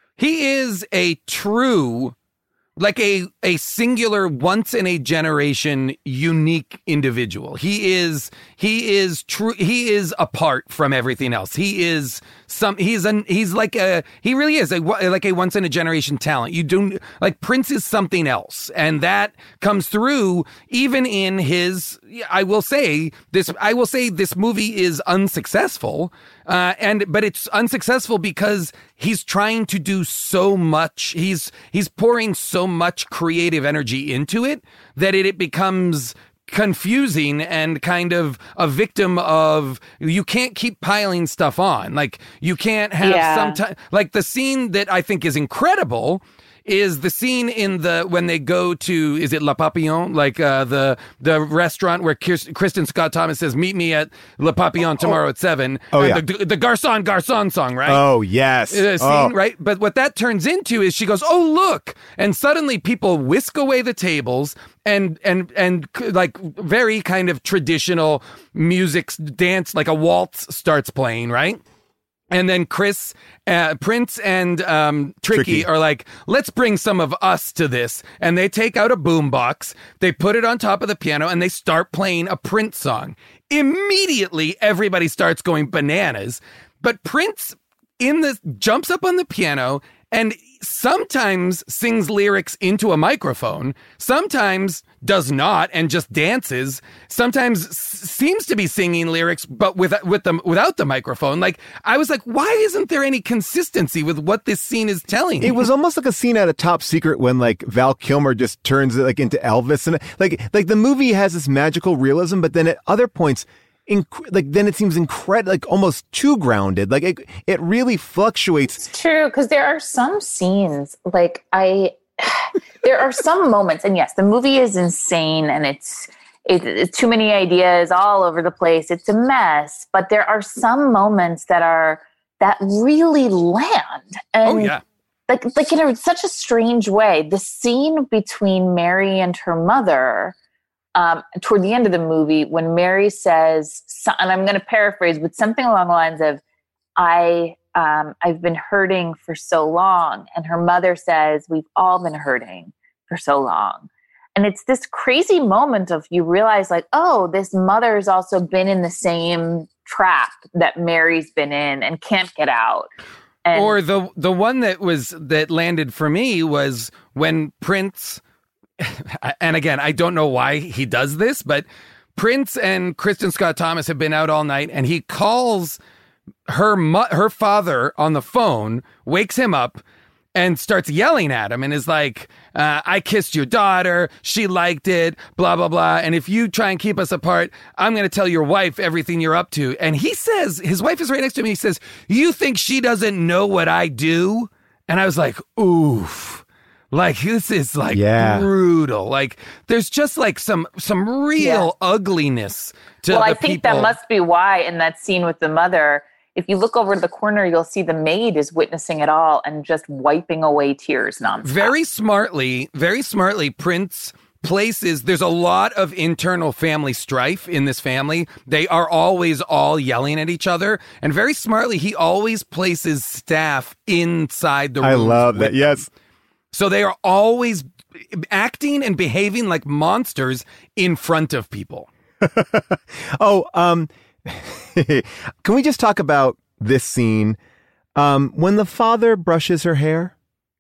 He is a true, like a a singular, once in a generation, unique individual. He is he is true. He is apart from everything else. He is some. He's an. He's like a. He really is a like a once in a generation talent. You don't like Prince is something else, and that comes through even in his. I will say this. I will say this movie is unsuccessful. Uh, and but it's unsuccessful because he's trying to do so much. He's he's pouring so much creative energy into it that it, it becomes confusing and kind of a victim of you can't keep piling stuff on. Like you can't have Yeah. some time. Like the scene that I think is incredible is the scene in the when they go to is it La Papillon, like uh, the the restaurant where Kirsten, Kristen Scott Thomas says meet me at La Papillon tomorrow at seven. Oh, And yeah. the, the Garçon Garçon song, right? Oh, yes. Uh, scene, Oh. right? But what that turns into is she goes, "Oh, look!" And suddenly people whisk away the tables and and and c- like very kind of traditional music dance, like a waltz starts playing, right? And then Chris, uh, Prince, and um, Tricky, Tricky. are like, let's bring some of us to this. And they take out a boombox, they put it on top of the piano, and they start playing a Prince song. Immediately, everybody starts going bananas. But Prince in the jumps up on the piano and sometimes sings lyrics into a microphone, sometimes does not and just dances, sometimes s- seems to be singing lyrics but with with them without the microphone. Like I was like, why isn't there any consistency with what this scene is telling? It was almost like a scene out of Top Secret when like Val Kilmer just turns it like into Elvis and like like the movie has this magical realism, but then at other points, inc- like then it seems incredible, like almost too grounded. Like it it really fluctuates. It's true, because there are some scenes like I there are some moments, and yes, the movie is insane and it's it, it's too many ideas all over the place. It's a mess. But there are some moments that are that really land. And Oh, yeah. like like in a, such a strange way. The scene between Mary and her mother, um, toward the end of the movie, when Mary says, so- and I'm going to paraphrase, but something along the lines of, "I um, I've been hurting for so long," and her mother says, "We've all been hurting for so long." And it's this crazy moment of you realize, like, oh, this mother's also been in the same trap that Mary's been in and can't get out. And Or the the one that was that landed for me was when Prince, and again, I don't know why he does this, but Prince and Kristen Scott Thomas have been out all night, and he calls her mo- her father on the phone, wakes him up, and starts yelling at him and is like, uh, I kissed your daughter. She liked it, blah, blah, blah. And if you try and keep us apart, I'm going to tell your wife everything you're up to. And he says, his wife is right next to him. He says, you think she doesn't know what I do? And I was like, oof. Like, this is like Yeah. brutal. Like, there's just like some some real ugliness to well, the I think people. that must be why in that scene with the mother, if you look over to the corner, you'll see the maid is witnessing it all and just wiping away tears nonstop. Very smartly, very smartly, Prince places, there's a lot of internal family strife in this family. They are always all yelling at each other. And very smartly, he always places staff inside the room. I love that. Yes. So they are always acting and behaving like monsters in front of people. Oh, um, can we just talk about this scene? Um, when the father brushes her hair?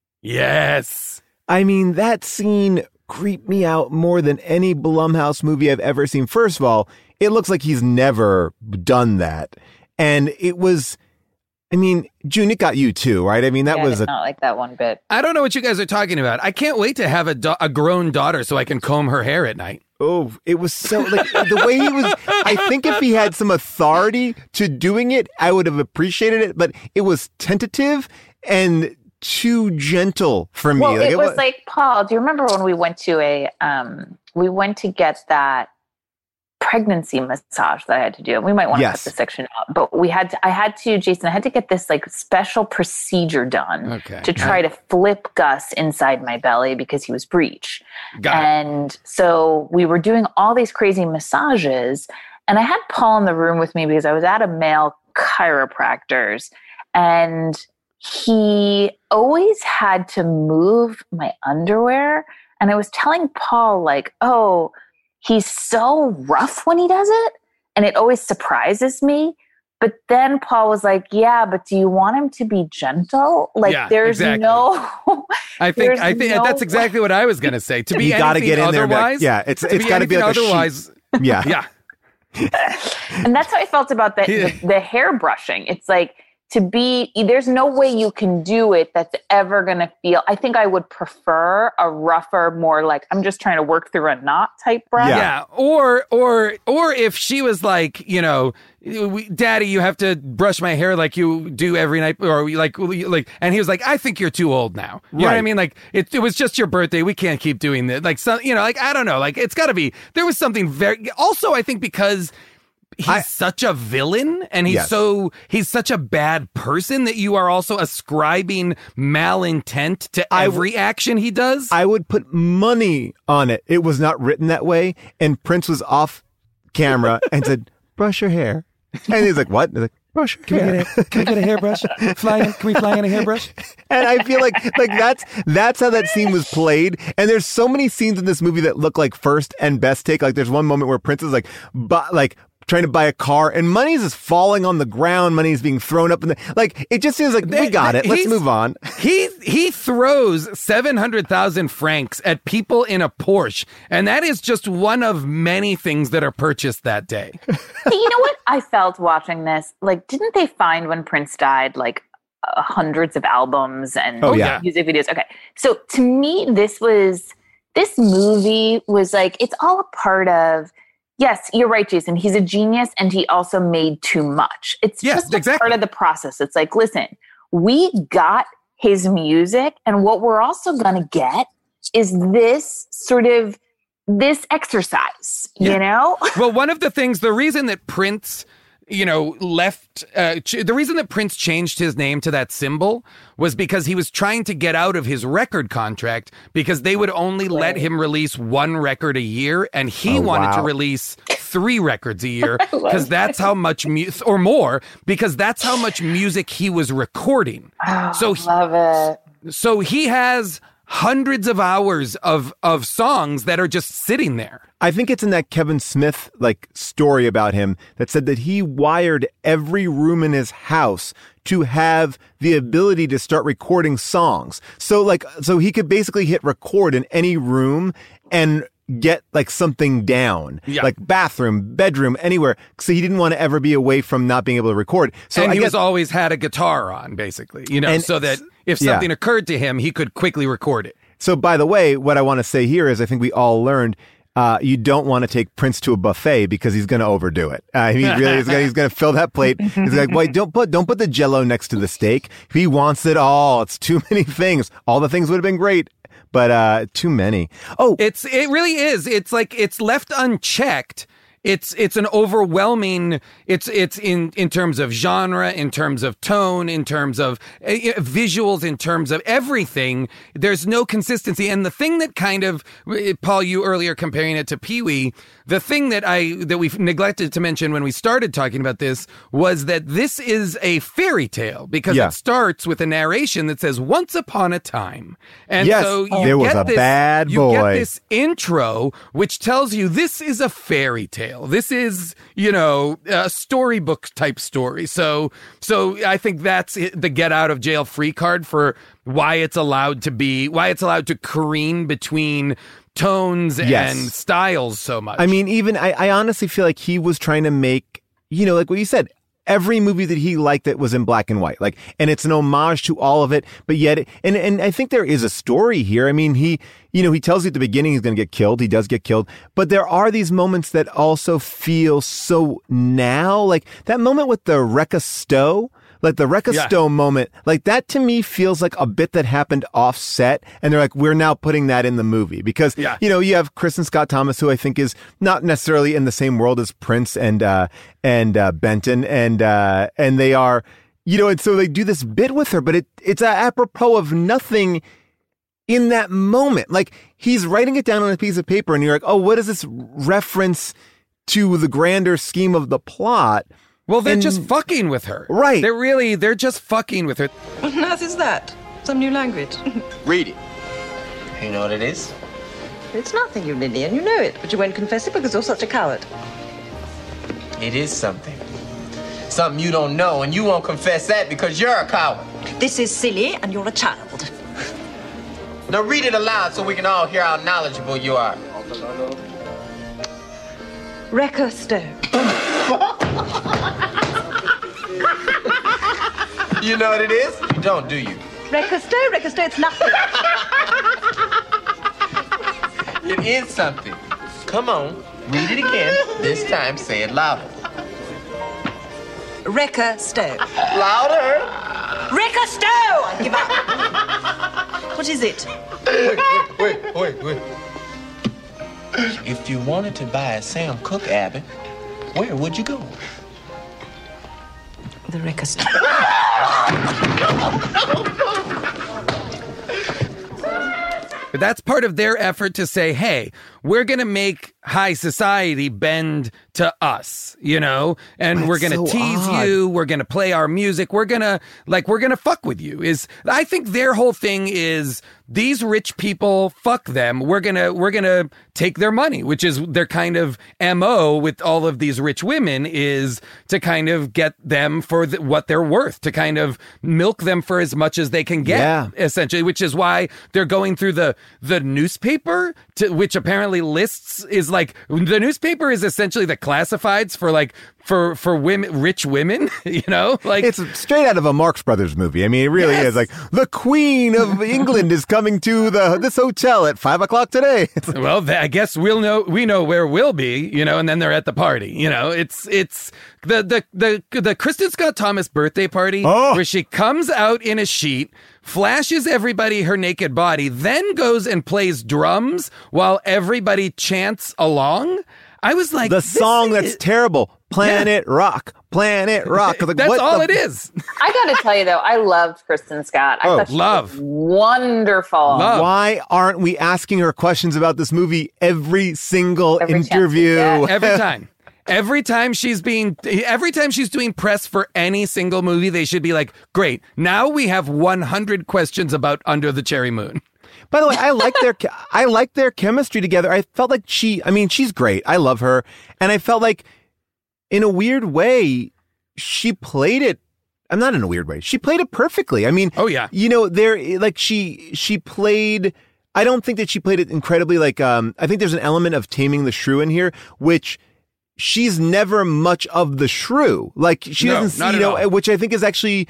Yes. I mean, that scene creeped me out more than any Blumhouse movie I've ever seen. First of all, it looks like he's never done that. And it was, I mean, June, it got you too, right? I mean, that Yeah, was it's a, not like that one bit. I don't know what you guys are talking about. I can't wait to have a, do- a grown daughter so I can comb her hair at night. oh, it was so, like, the way he was, I think if he had some authority to doing it, I would have appreciated it, but it was tentative and too gentle for me. Well, Like, it was wa- like, Paul, do you remember when we went to a, um, we went to get that pregnancy massage that I had to do? We might want to Yes. cut this section out, but we had to, I had to, Jason, I had to get this like special procedure done Okay. to try to flip Gus inside my belly because he was breech. Got it. And so we were doing all these crazy massages, and I had Paul in the room with me because I was at a male chiropractor's, and he always had to move my underwear. And I was telling Paul, like, oh, he's so rough when he does it, and it always surprises me. But then Paul was like, yeah, but do you want him to be gentle? Like, Yeah, there's exactly. no... I think there's I think no- that's exactly what I was going to say. To be you got to anything get in there. and be like, otherwise, yeah, it's, to it's got to be anything like a sheet. otherwise. Yeah. Yeah. And that's how I felt about the, Yeah. the, the hair brushing. It's like, to be, there's no way you can do it that's ever going to feel, I think I would prefer a rougher, more like, I'm just trying to work through a knot type brush. Yeah. Yeah, or or or if she was like, you know, we, Daddy, you have to brush my hair like you do every night, or like like, and he was like, I think you're too old now. You know what I Right. mean? Like it, it was just your birthday. We can't keep doing this. Like some, you know, like I don't know. Like it's got to be. There was something very. Also, I think because he's I- such a villain and he's Yes. so he's such a bad person that you are also ascribing malintent to I w- every action he does. I would put money on it. It was not written that way. And Prince was off camera and said, brush your hair. And he's like, what? He's like, brush your hair. Can we get a hairbrush? Fly in, can we fly in a hairbrush? And I feel like like that's that's how that scene was played. And there's so many scenes in this movie that look like first and best take. Like there's one moment where Prince is like, but like trying to buy a car, and money's just falling on the ground. Money's being thrown up in the like. It just seems like we got it. Let's He's- move on. He he throws seven hundred thousand francs at people in a Porsche, and that is just one of many things that are purchased that day. Hey, you know what I felt watching this? Like, didn't they find when Prince died, like uh, hundreds of albums and Oh, yeah. music videos? Okay. So to me, this was, this movie was like, it's all a part of, yes, you're right, Jason. He's a genius, and he also made too much. It's Yes, just a exactly. part of the process. It's like, listen, we got his music, and what we're also going to get is this sort of this exercise, Yeah. you know? Well, one of the things, the reason that Prince, you know, left, uh, ch- the reason that Prince changed his name to that symbol was because he was trying to get out of his record contract because they would only let him release one record a year, and he Oh, wanted wow. to release three records a year because that's how much music, or more, because that's how much music he was recording. Oh, so he, love it. so he has hundreds of hours of of songs that are just sitting there. I think it's in that Kevin Smith like story about him that said that he wired every room in his house to have the ability to start recording songs. So like, so he could basically hit record in any room and get like something down, Yeah. like bathroom, bedroom, anywhere. So he didn't want to ever be away from not being able to record. So and I he guess, was always had a guitar on, basically, you know, And- so that if yeah. something occurred to him, he could quickly record it. So, by the way, what I want to say here is I think we all learned uh, you don't want to take Prince to a buffet because he's going to overdo it. Uh, he really is gonna, he's going to fill that plate. He's like, wait, don't put don't put the Jell-O next to the steak. He wants it all. It's too many things. All the things would have been great, but uh, too many. Oh, It's it really is. It's like it's left unchecked. It's it's an overwhelming. It's it's in in terms of genre, in terms of tone, in terms of uh, visuals, in terms of everything. There's no consistency. And the thing that kind of, Paul, you earlier comparing it to Pee-wee, the thing that I that we neglected to mention when we started talking about this was that this is a fairy tale because Yeah. it starts with a narration that says "Once upon a time," and Yes, so you there was get a this, bad you boy. get this intro, which tells you this is a fairy tale. This is, you know, a storybook type story. So, so I think that's it, the get out of jail free card for why it's allowed to be, why it's allowed to careen between tones Yes. and styles so much. I mean, even I, I honestly feel like he was trying to make, you know, like what you said, every movie that he liked that was in black and white, like, and it's an homage to all of it, but yet, it, and, and I think there is a story here. I mean, he, you know, he tells you at the beginning he's going to get killed. He does get killed, but there are these moments that also feel so now, like that moment with the Rekka Stowe, like the Rekka Yeah. Stowe moment, like that to me feels like a bit that happened off set. And they're like, we're now putting that in the movie because, Yeah. you know, you have Kristen Scott Thomas, who I think is not necessarily in the same world as Prince and, uh, and, uh, Benton. And, uh, and they are, you know, and so they do this bit with her, but it, it's apropos of nothing in that moment. Like he's writing it down on a piece of paper and you're like, oh, what is this reference to the grander scheme of the plot? well, they're and- just fucking with her. Right. They're really, they're just fucking with her. What on earth is that? Some new language? Read it. You know what it is? It's nothing, you Lillian. You know it, but you won't confess it because you're such a coward. It is something. Something you don't know, and you won't confess that because you're a coward. This is silly, and you're a child. Now read it aloud so we can all hear how knowledgeable you are. Rekka Stowe. You know what it is? You don't, do you? Rekka Stowe, Rekka Stowe, it's nothing. It is something. Come on, read it again. This time, say it louder. Rekka Stowe. Louder! Rekka Stowe! I give up. What is it? Wait, wait, wait, wait. If you wanted to buy a Sam Cooke, Abby, where would you go? The Rekka Stowe. But that's part of their effort to say, hey, we're going to make high society bend to us, you know, and That's we're going to so tease odd. you. We're going to play our music. We're going to like, we're going to fuck with you is I think their whole thing is these rich people, fuck them. We're going to, we're going to take their money, which is their kind of M O with all of these rich women is to kind of get them for the, what they're worth, to kind of milk them for as much as they can get, Yeah. essentially, which is why they're going through the, the newspaper, to, which apparently lists is like, the newspaper is essentially the classifieds for like, for, for women, rich women, you know, like It's straight out of a Marx Brothers movie. I mean, it really Yes. is like the Queen of England is coming to the this hotel at five o'clock today. It's like, well, th- I guess we'll know, we know where we'll be, you know, and then they're at the party, you know, it's, it's the, the, the, the Kristen Scott Thomas birthday party Oh. where she comes out in a sheet flashes everybody her naked body, then goes and plays drums while everybody chants along. I was like, the song is, that's terrible. Planet yeah. Rock, Planet Rock. Like, that's what all the... it is. I got to tell you, though, I loved Kristen Scott. I oh, thought she love. was wonderful. Love. Why aren't we asking her questions about this movie every single every interview? Every time. Every time she's being, every time she's doing press for any single movie, they should be like, great, now we have one hundred questions about Under the Cherry Moon. By the way, I like their I like their chemistry together. I felt like she, I mean, she's great. I love her. And I felt like, in a weird way, she played it. I'm not in a weird way. She played it perfectly. I mean, oh yeah, you know, there, like she, she played, I don't think that she played it incredibly like, um, I think there's an element of Taming the Shrew in here, which she's never much of the shrew. Like she no, doesn't see, not you know, all. which I think is actually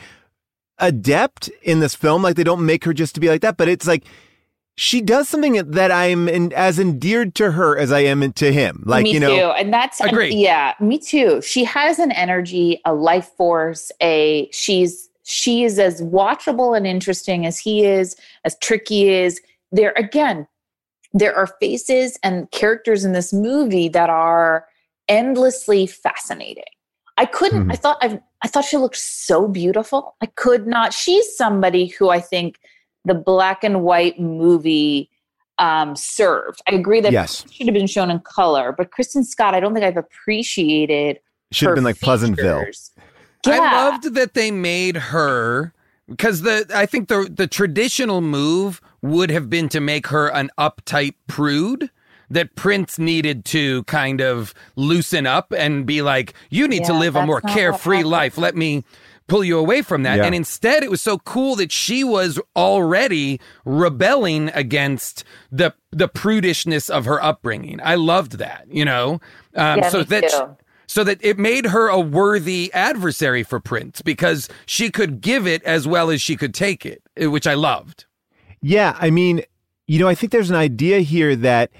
adept in this film. Like they don't make her just to be like that, but it's like, she does something that I'm in, as endeared to her as I am to him. Like, me you know, too. And that's, Agreed. yeah, me too. She has an energy, a life force, a, she's, she is as watchable and interesting as he is, as tricky is. There, again, there are faces and characters in this movie that are endlessly fascinating. I couldn't, mm-hmm. I thought, I, I thought she looked so beautiful. I could not, she's somebody who I think the black and white movie um, served. I agree that yes. it should have been shown in color, but Kristen Scott, I don't think I've appreciated. Should have been like features. Pleasantville. Yeah. I loved that they made her, because the I think the the traditional move would have been to make her an uptight prude. That Prince needed to kind of loosen up and be like, you need yeah, to live a more carefree life. Let me pull you away from that. Yeah. And instead, it was so cool that she was already rebelling against the the prudishness of her upbringing. I loved that, you know, um, yeah, so me that too. so that it made her a worthy adversary for Prince because she could give it as well as she could take it, which I loved. Yeah, I mean, you know, I think there's an idea here that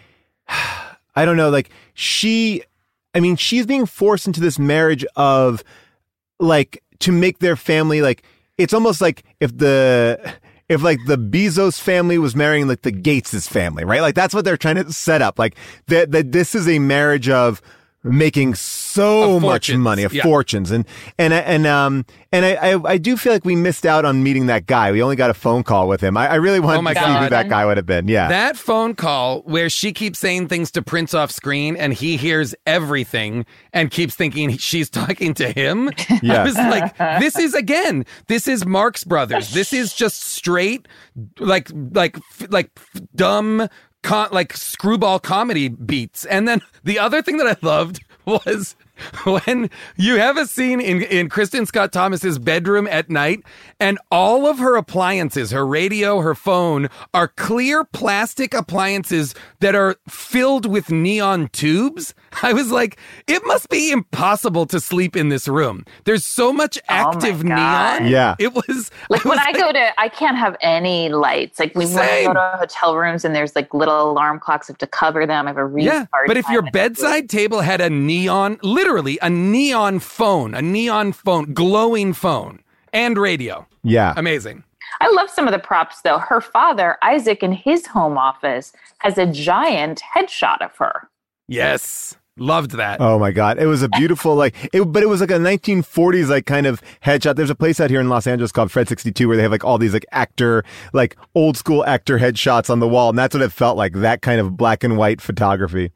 I don't know, like she, I mean, she's being forced into this marriage of like to make their family like, it's almost like if the, if like the Bezos family was marrying like the Gates' family, right? Like that's what they're trying to set up. Like that, that this is a marriage of making so Of much fortunes, money of yeah. fortunes. And, and, and, um, and I, I, I do feel like we missed out on meeting that guy. We only got a phone call with him. I, I really wanted Oh my to see God. who that guy would have been. Yeah. That phone call where she keeps saying things to Prince off screen and he hears everything and keeps thinking she's talking to him. Yeah. I was like, this is again, this is Marx Brothers. This is just straight, like, like, like dumb, con- like screwball comedy beats. And then the other thing that I loved was when you have a scene in, in Kristen Scott Thomas's bedroom at night and all of her appliances, her radio, her phone, are clear plastic appliances that are filled with neon tubes. I was like, it must be impossible to sleep in this room. There's so much active Oh my God. neon. Yeah. It was Like I when was I go to, I can't have any lights. Like we when I Same. go to hotel rooms and there's like little alarm clocks, I have to cover them. I have a really Yeah, hard but if time your with bedside table had a neon, literally a neon phone, a neon phone, glowing phone, and radio. Yeah. Amazing. I love some of the props though. Her father, Isaac, in his home office has a giant headshot of her. Yes. Loved that. Oh my God. It was a beautiful, like, it, but it was like a nineteen forties, like kind of headshot. There's a place out here in Los Angeles called Fred sixty-two where they have like all these like actor, like old school actor headshots on the wall. And that's what it felt like, that kind of black and white photography.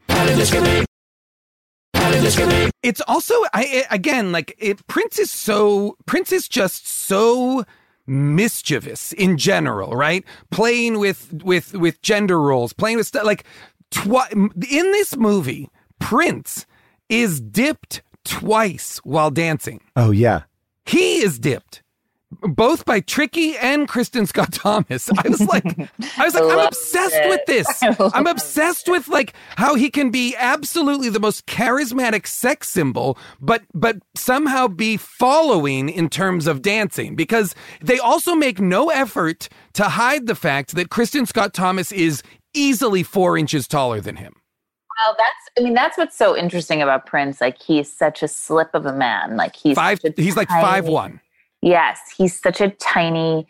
It's also, I again, like it, Prince is so, Prince is just so mischievous in general, right? Playing with, with, with gender roles, playing with stuff like twi- in this movie, Prince is dipped twice while dancing. Oh yeah. He is dipped. Both by Tricky and Kristen Scott Thomas. I was like, I was like, I'm obsessed it. with this. I'm obsessed with like how he can be absolutely the most charismatic sex symbol, but but somehow be following in terms of dancing, because they also make no effort to hide the fact that Kristen Scott Thomas is easily four inches taller than him. Well, that's, I mean, that's what's so interesting about Prince. Like he's such a slip of a man. Like he's Five. such a He's like tiny- five one. Yes, he's such a tiny,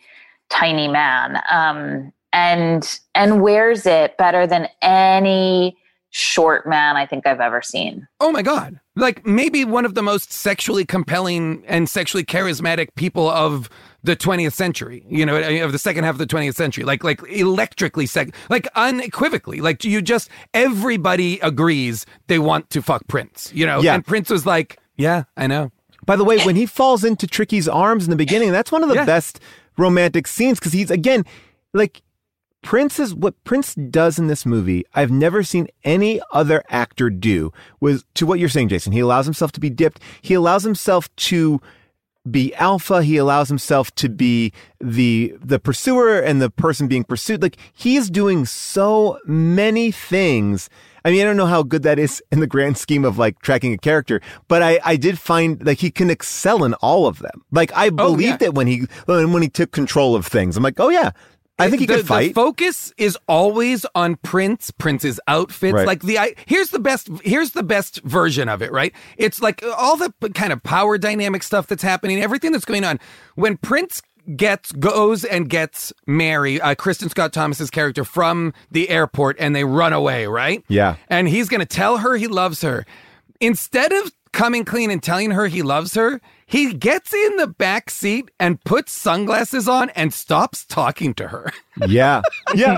tiny man. Um, and and wears it better than any short man I think I've ever seen. Oh my God. Like maybe one of the most sexually compelling and sexually charismatic people of the twentieth century, you know, of the second half of the twentieth century, like, like electrically sex, like unequivocally, like you just, everybody agrees they want to fuck Prince, you know, yeah. And Prince was like, yeah, I know. By the way, when he falls into Tricky's arms in the beginning, that's one of the yeah. best romantic scenes. Cause he's again, like, Prince is what Prince does in this movie. I've never seen any other actor do was to what you're saying, Jason. He allows himself to be dipped. He allows himself to be alpha. He allows himself to be the, the pursuer and the person being pursued. Like he is doing so many things. I mean, I don't know how good that is in the grand scheme of like tracking a character, but I, I did find like he can excel in all of them. Like I believed oh, yeah. it when he, when he took control of things. I'm like, oh yeah. I think he the, could fight. The focus is always on Prince, Prince's outfits. Right. Like the I, here's the best here's the best version of it, right? It's like all the kind of power dynamic stuff that's happening, everything that's going on. When Prince gets goes and gets Mary, uh, Kristen Scott Thomas's character, from the airport, and they run away, right? Yeah. And he's going to tell her he loves her. Instead of coming clean and telling her he loves her, he gets in the back seat and puts sunglasses on and stops talking to her. Yeah. Yeah.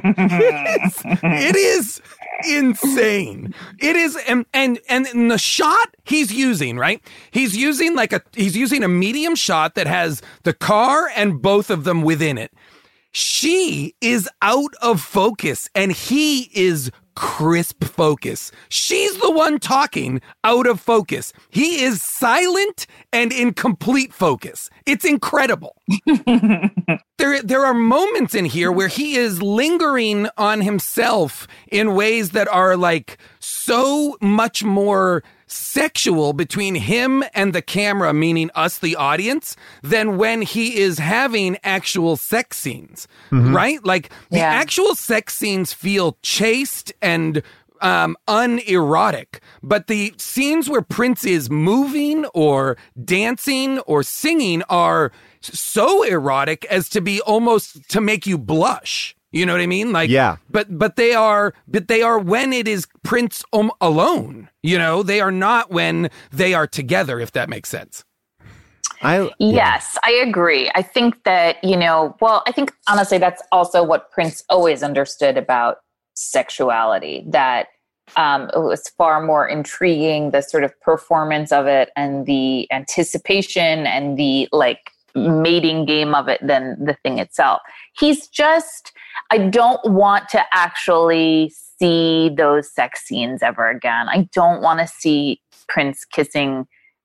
it, is, it is insane. It is. And, and, and in the shot he's using, right? He's using like a, he's using a medium shot that has the car and both of them within it. She is out of focus and he is crisp focus. She's the one talking out of focus. He is silent and in complete focus. It's incredible. there, there are moments in here where he is lingering on himself in ways that are like so much more sexual between him and the camera, meaning us, the audience, than when he is having actual sex scenes, mm-hmm. right? Like the yeah. actual sex scenes feel chaste and um, unerotic, but the scenes where Prince is moving or dancing or singing are so erotic as to be almost to make you blush. You know what I mean? Like, yeah. But but they are but they are when it is Prince um, alone. You know, they are not when they are together. If that makes sense. I yeah. yes, I agree. I think that you know. Well, I think honestly, that's also what Prince always understood about sexuality. That um, it was far more intriguing, the sort of performance of it, and the anticipation, and the like mating game of it than the thing itself. He's just. I don't want to actually see those sex scenes ever again. I don't want to see Prince kissing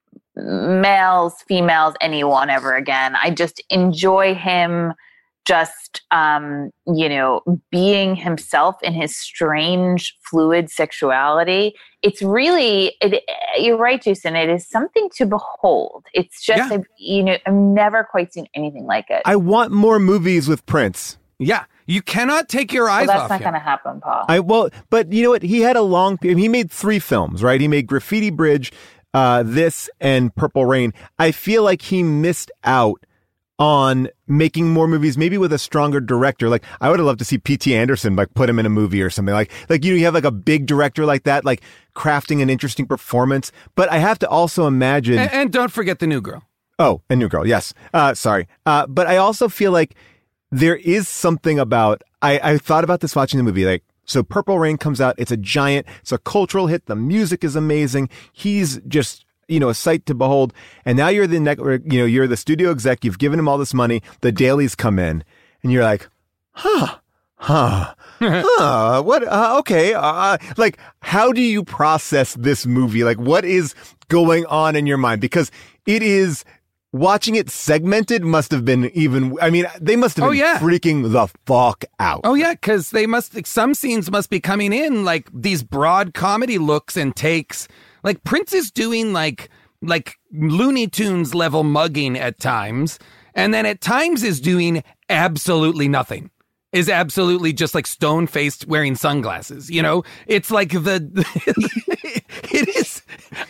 males, females, anyone ever again. I just enjoy him just, um, you know, being himself in his strange, fluid sexuality. It's really, it, you're right, Jason, it is something to behold. It's just, yeah. you know, I've never quite seen anything like it. I want more movies with Prince. Yeah. You cannot take your eyes well, off him. That's not going to happen, Paul. I well, but you know what? He had a long period. He made three films, right? He made Graffiti Bridge, uh, this, and Purple Rain. I feel like he missed out on making more movies, maybe with a stronger director. Like I would have loved to see P T Anderson, like put him in a movie or something. Like, like you know, you have like a big director like that, like crafting an interesting performance. But I have to also imagine, and, and don't forget the New Girl. Oh, and New Girl, yes. Uh, sorry, uh, but I also feel like. There is something about, I, I thought about this watching the movie, like, so Purple Rain comes out, it's a giant, it's a cultural hit, the music is amazing, he's just, you know, a sight to behold, and now you're the, you know, you're the studio exec, you've given him all this money, the dailies come in, and you're like, huh, huh, huh, what, uh, okay, uh, like, how do you process this movie? Like, what is going on in your mind? Because it is... Watching it segmented must have been even, I mean, they must have been oh, yeah. freaking the fuck out. Oh, yeah, because they must, some scenes must be coming in like these broad comedy looks and takes. Like Prince is doing like, like Looney Tunes level mugging at times. And then at times is doing absolutely nothing. Is absolutely just like stone faced wearing sunglasses. You know, it's like the, it is,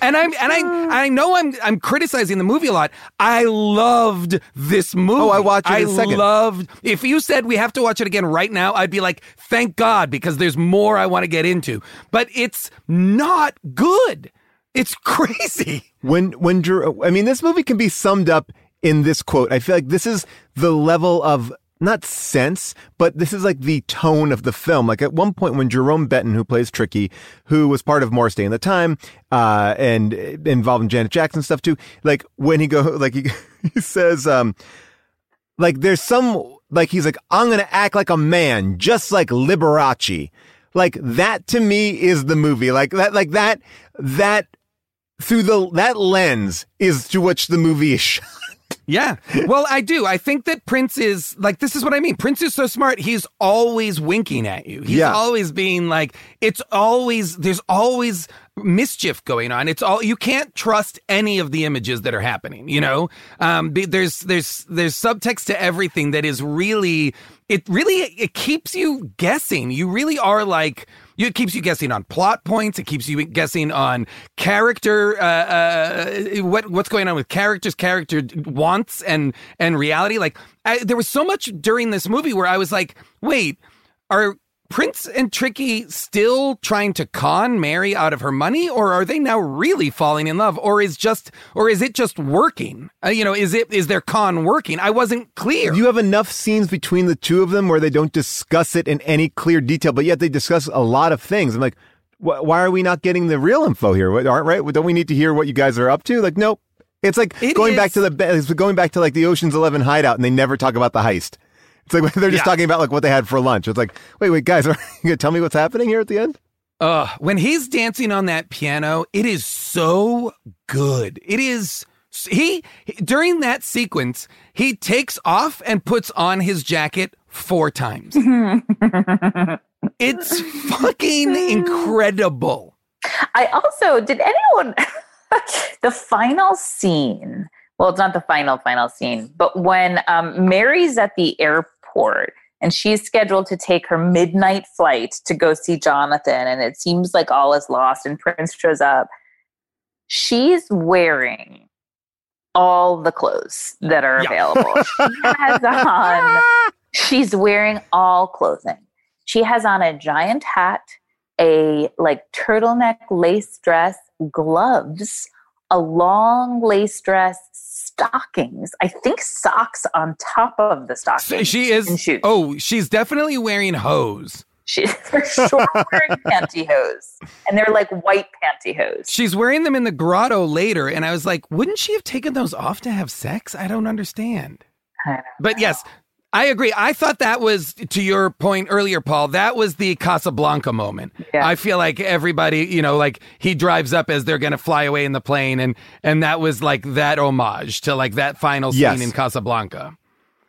And I'm and I I know I'm I'm criticizing the movie a lot. I loved this movie. Oh, I watched it I in a second. loved. If you said we have to watch it again right now, I'd be like, thank God, because there's more I want to get into. But it's not good. It's crazy. When when Jer- I mean, this movie can be summed up in this quote. I feel like this is the level of not sense, but this is like the tone of the film. Like at one point when Jerome Benton, who plays Tricky, who was part of Morris Day and the Time, uh, and involved in Janet Jackson stuff too, like when he go, like he, he says, um, like there's some, like he's like, I'm going to act like a man, just like Liberace. Like that to me is the movie. Like that, like that, that through the, that lens is to which the movie is shot. Yeah. Well, I do. I think that Prince is like, this is what I mean. Prince is so smart. He's always winking at you. He's Yeah. always being like, it's always, there's always mischief going on. It's all, you can't trust any of the images that are happening, you know? Um, be- there's, there's, there's subtext to everything that is really, it really, it keeps you guessing. You really are like, it keeps you guessing on plot points. It keeps you guessing on character, uh, uh, what what's going on with characters, character wants, and and reality. Like I, there was so much during this movie where I was like, wait, are Prince and Tricky still trying to con Mary out of her money, or are they now really falling in love, or is just, or is it just working? Uh, you know, is it is their con working? I wasn't clear. You have enough scenes between the two of them where they don't discuss it in any clear detail, but yet they discuss a lot of things. I'm like, wh- why are we not getting the real info here? What, aren't right? Don't we need to hear what you guys are up to? Like, nope. It's like It going is- back to the it's going back to like the Ocean's Eleven hideout, and they never talk about the heist. It's like they're just Yeah. talking about like what they had for lunch. It's like, wait, wait, guys, are you gonna tell me what's happening here at the end? Uh, when he's dancing on that piano, it is so good. It is he during that sequence, he takes off and puts on his jacket four times. It's fucking incredible. I also, did anyone, the final scene, well, it's not the final, final scene, but when um, Mary's at the airport and she's scheduled to take her midnight flight to go see Jonathan, and it seems like all is lost and Prince shows up, she's wearing all the clothes that are Yeah. available. She has on, she's wearing all clothing. She has on a giant hat, a like turtleneck lace dress, gloves, a long lace dress, stockings. I think socks on top of the stockings. So she and is. shoes. Oh, she's definitely wearing hose. She's for sure wearing pantyhose, and they're like white pantyhose. She's wearing them in the grotto later, and I was like, wouldn't she have taken those off to have sex? I don't understand. I don't But yes, I agree. I thought that was, to your point earlier, Paul, that was the Casablanca moment. Yeah. I feel like everybody, you know, like he drives up as they're going to fly away in the plane. And, and that was like that homage to like that final scene Yes. in Casablanca.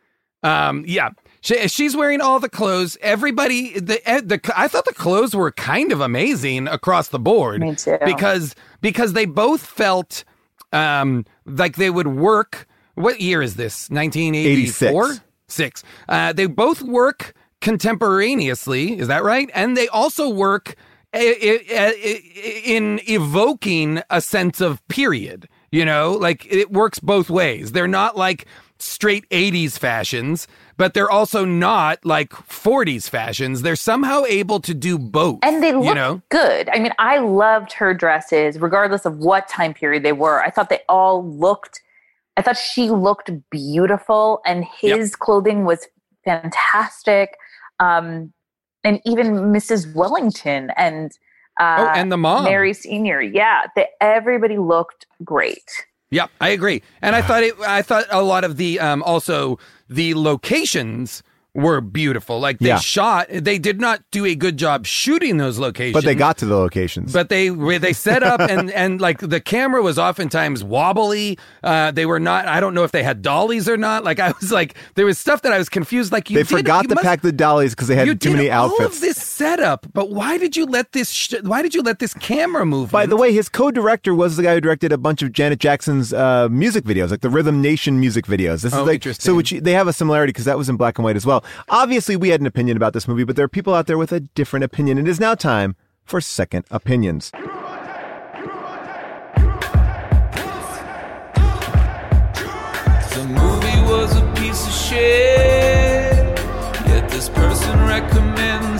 Um, yeah. She, she's wearing all the clothes. Everybody, the, the, I thought the clothes were kind of amazing across the board. Me too. Because, because they both felt, um, like they would work. What year is this? nineteen eighty-four? eighty-six. Six. Uh, they both work contemporaneously. Is that right? And they also work i- i- i- in evoking a sense of period. You know, like it works both ways. They're not like straight eighties fashions, but they're also not like forties fashions. They're somehow able to do both. And they look you know? good. I mean, I loved her dresses, regardless of what time period they were. I thought they all looked, I thought she looked beautiful, and his clothing was fantastic. Um, and even Missus Wellington and uh, Oh, and the mom. Mary Senior Yeah, they, everybody looked great. Yeah, I agree. And I thought it, I thought a lot of the, um, also the locations were beautiful. Like they Yeah. shot, they did not do a good job shooting those locations. But they got to the locations. But they where they set up and and like the camera was oftentimes wobbly. Uh, they were not. I don't know if they had dollies or not. Like I was like there was stuff that I was confused. Like you they did, forgot you to must- pack the dollies because they you had too did many all outfits. of this setup, but why did you let this? Sh- why did you let this camera move? By the way, his co-director was the guy who directed a bunch of Janet Jackson's uh, music videos, like the Rhythm Nation music videos. This Oh, is like interesting. so which they have a similarity because that was in black and white as well. Obviously, we had an opinion about this movie, but there are people out there with a different opinion. It is now time for second opinions.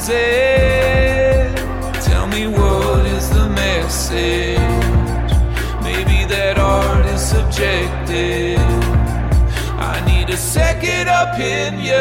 said, tell me what is the message? Maybe that art is subjective. I need a second opinion.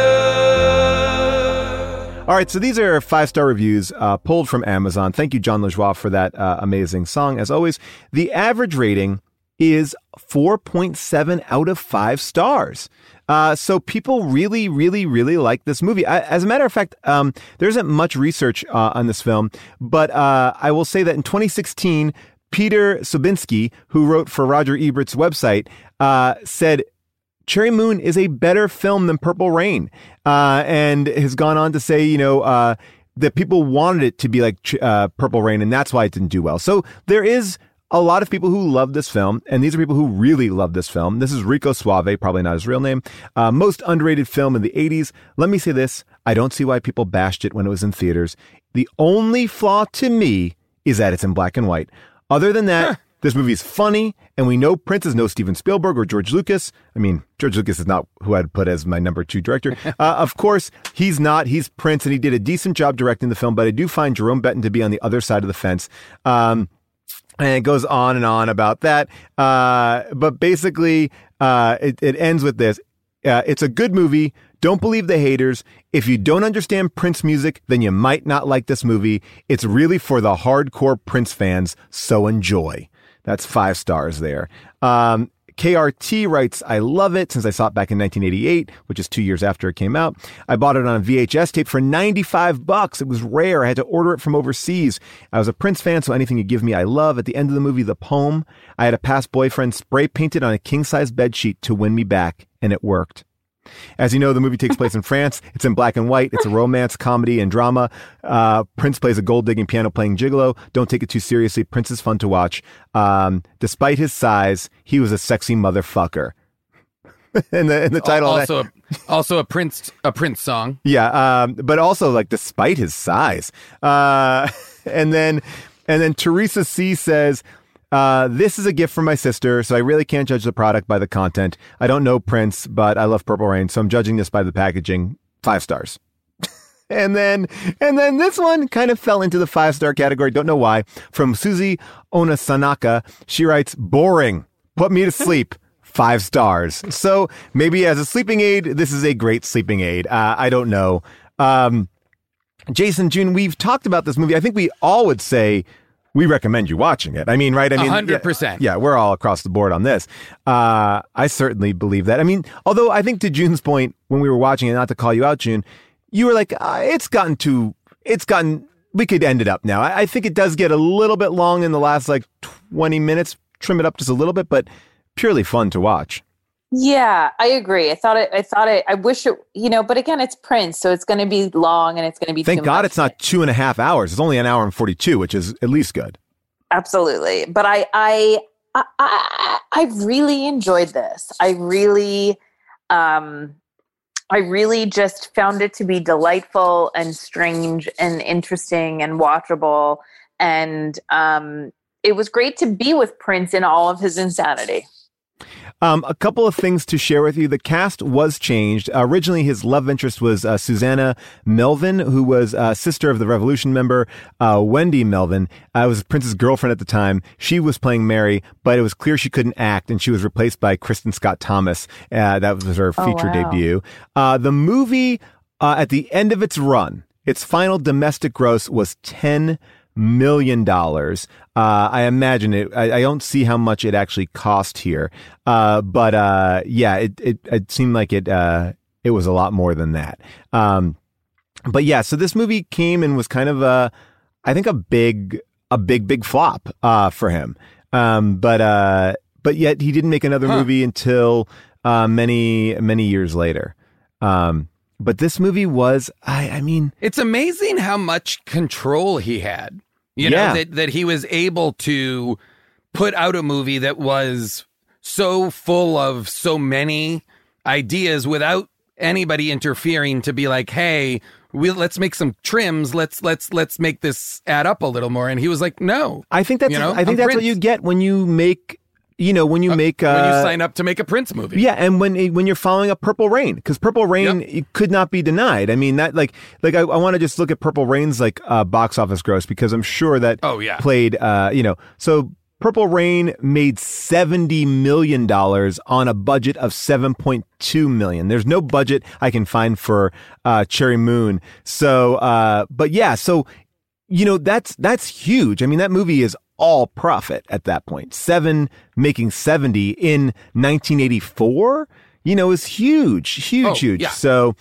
All right, so these are five-star reviews uh, pulled from Amazon. Thank you, John Lajoie, for that uh, amazing song. As always, the average rating is four point seven out of five stars. Uh, so people really, really, really like this movie. I, as a matter of fact, um, there isn't much research uh, on this film, but uh, I will say that in twenty sixteen, Peter Sobinsky, who wrote for Roger Ebert's website, uh, said Cherry Moon is a better film than Purple Rain, uh, and has gone on to say, you know, uh, that people wanted it to be like uh, Purple Rain, and that's why it didn't do well. So there is a lot of people who love this film, and these are people who really love this film. This is Rico Suave, probably not his real name. Uh, most underrated film in the eighties. Let me say this. I don't see why people bashed it when it was in theaters. The only flaw to me is that it's in black and white. Other than that, huh. This movie is funny, and we know Prince is no Steven Spielberg or George Lucas. I mean, George Lucas is not who I'd put as my number two director. uh, of course, he's not. He's Prince, and he did a decent job directing the film, but I do find Jerome Benton to be on the other side of the fence. Um, and it goes on and on about that. Uh, but basically, uh, it, it ends with this. Uh, it's a good movie. Don't believe the haters. If you don't understand Prince music, then you might not like this movie. It's really for the hardcore Prince fans, so enjoy. That's five stars there. Um, K R T writes, I love it since I saw it back in nineteen eighty-eight, which is two years after it came out. I bought it on a V H S tape for ninety-five bucks. It was rare. I had to order it from overseas. I was a Prince fan, so anything you give me, I love. At the end of the movie, The Poem, I had a past boyfriend spray painted on a king-size bedsheet to win me back, and it worked. As you know, the movie takes place in France. It's in black and white. It's a romance, comedy, and drama. Uh, Prince plays a gold-digging, piano-playing gigolo. Don't take it too seriously. Prince is fun to watch. Um, despite his size, he was a sexy motherfucker. in the in the title, also a, also a Prince a Prince song. Yeah, um, but also like despite his size. Uh, and then and then Teresa C says, Uh, this is a gift from my sister, so I really can't judge the product by the content. I don't know Prince, but I love Purple Rain, so I'm judging this by the packaging. Five stars. and then, and then this one kind of fell into the five-star category. Don't know why. From Susie Onasanaka, she writes, boring. Put me to sleep. Five stars. So maybe as a sleeping aid, this is a great sleeping aid. Uh, I don't know. Um, Jason, June, we've talked about this movie. I think we all would say we recommend you watching it. I mean, right? I mean, one hundred percent. Yeah, yeah, we're all across the board on this. Uh, I certainly believe that. I mean, although I think to June's point, when we were watching it, not to call you out, June, you were like, uh, it's gotten too, it's gotten, we could end it up now. I, I think it does get a little bit long in the last like twenty minutes, trim it up just a little bit, but purely fun to watch. Yeah, I agree. I thought it, I thought it, I wish it, you know, but again, it's Prince, so it's going to be long and it's going to be Thank too God much. it's not two and a half hours. It's only an hour and forty-two, which is at least good. Absolutely. But I, I, I, I, I really enjoyed this. I really, um, I really just found it to be delightful and strange and interesting and watchable. And um, it was great to be with Prince in all of his insanity. Um, a couple of things to share with you. The cast was changed. Uh, originally, his love interest was uh, Susanna Melvin, who was uh, sister of the Revolution member uh, Wendy Melvin. Uh, was Prince's girlfriend at the time. She was playing Mary, but it was clear she couldn't act, and she was replaced by Kristen Scott Thomas. Uh, that was her feature oh, wow. debut. Uh, the movie, uh, at the end of its run, its final domestic gross was ten million dollars. Uh, I imagine it. I, I don't see how much it actually cost here. Uh, but, uh, yeah, it, it, it seemed like it, uh, it was a lot more than that. Um, but yeah, so this movie came and was kind of a, I think a big, a big, big flop, uh, for him. Um, but, uh, but yet he didn't make another huh. movie until, uh, many, many years later. Um, but this movie was, I, I mean, it's amazing how much control he had. You know, yeah. that, that he was able to put out a movie that was so full of so many ideas without anybody interfering to be like, hey, we let's make some trims. Let's let's let's make this add up a little more. And he was like, no. I think that's you know, I think I'm that's Prince. what you get when you make you know, when you Uh, make uh, when you sign up to make a Prince movie. Yeah, and when when you're following up Purple Rain, because Purple Rain Yep. it could not be denied. I mean, that like like I, I want to just look at Purple Rain's like uh, box office gross, because I'm sure that Oh, yeah. played uh, you know, so Purple Rain made seventy million dollars on a budget of seven point two million dollars. There's no budget I can find for uh, Cherry Moon. So, uh, but yeah, so you know that's that's huge. I mean, that movie is all profit at that point. Seven making seventy in nineteen eighty-four, you know, is huge, huge, Oh, huge. yeah. So,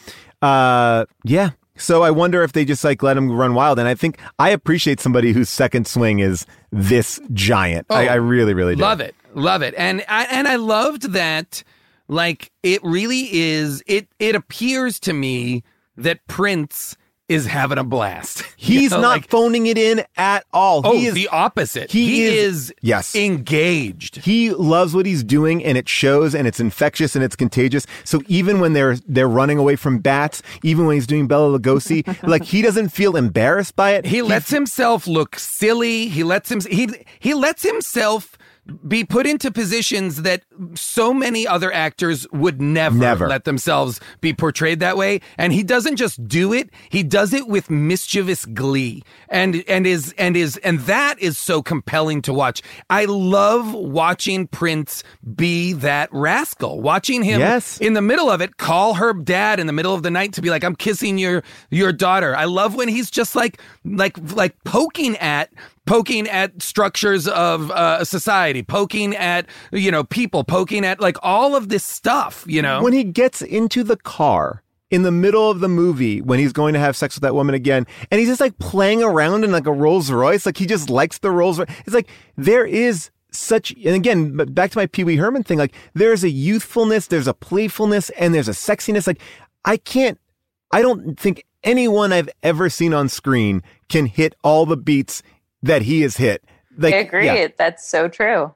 uh, yeah. So I wonder if they just like let him run wild. And I think I appreciate somebody whose second swing is this giant. I, Oh, I really, really do. Love it. Love it. And I, and I loved that, like, it really is, it, it appears to me that Prince is having a blast. You He's know, not like- phoning it in at all. Oh, he is the opposite. he He, is- is, yes. engaged. He loves what he's doing, and it shows, and it's infectious, and it's contagious. So even when they're they're running away from bats, even when he's doing Bela Lugosi, like he doesn't feel embarrassed by it. He lets himself look silly. He lets him he he lets himself be put into positions that so many other actors would never, Never. let themselves be portrayed that way. And he doesn't just do it, he does it with mischievous glee. And and is and is and that is so compelling to watch. I love watching Prince be that rascal. Watching him Yes. in the middle of it call her dad in the middle of the night to be like, I'm kissing your your daughter. I love when he's just like like like poking at poking at structures of uh, society, poking at, you know, people, poking at like all of this stuff, you know? When he gets into the car in the middle of the movie, when he's going to have sex with that woman again, and he's just like playing around in like a Rolls Royce, like he just likes the Rolls Royce. It's like there is such, and again, b- back to my Pee Wee Herman thing, like there's a youthfulness, there's a playfulness, and there's a sexiness. Like I can't, I don't think anyone I've ever seen on screen can hit all the beats that he has hit. Like, I agree. yeah. That's so true.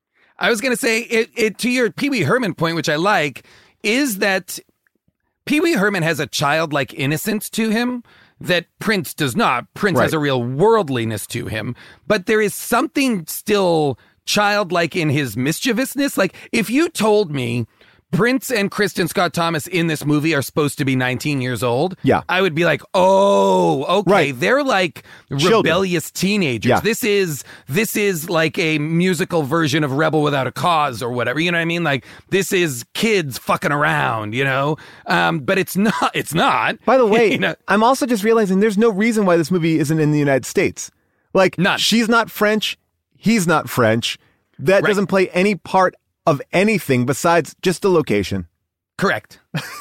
I was going to say it, it to your Pee Wee Herman point, which I like, is that Pee Wee Herman has a childlike innocence to him that Prince does not. Prince Right. has a real worldliness to him, but there is something still childlike in his mischievousness. Like if you told me Prince and Kristen Scott Thomas in this movie are supposed to be nineteen years old, Yeah. I would be like, oh, okay. Right. They're like Children. rebellious teenagers. Yeah. This is this is like a musical version of Rebel Without a Cause or whatever. You know what I mean? Like this is kids fucking around, you know? Um, but it's not it's not. By the way, You know? I'm also just realizing there's no reason why this movie isn't in the United States. Like, None. she's not French. He's not French. That Right. doesn't play any part of anything besides just the location. Correct.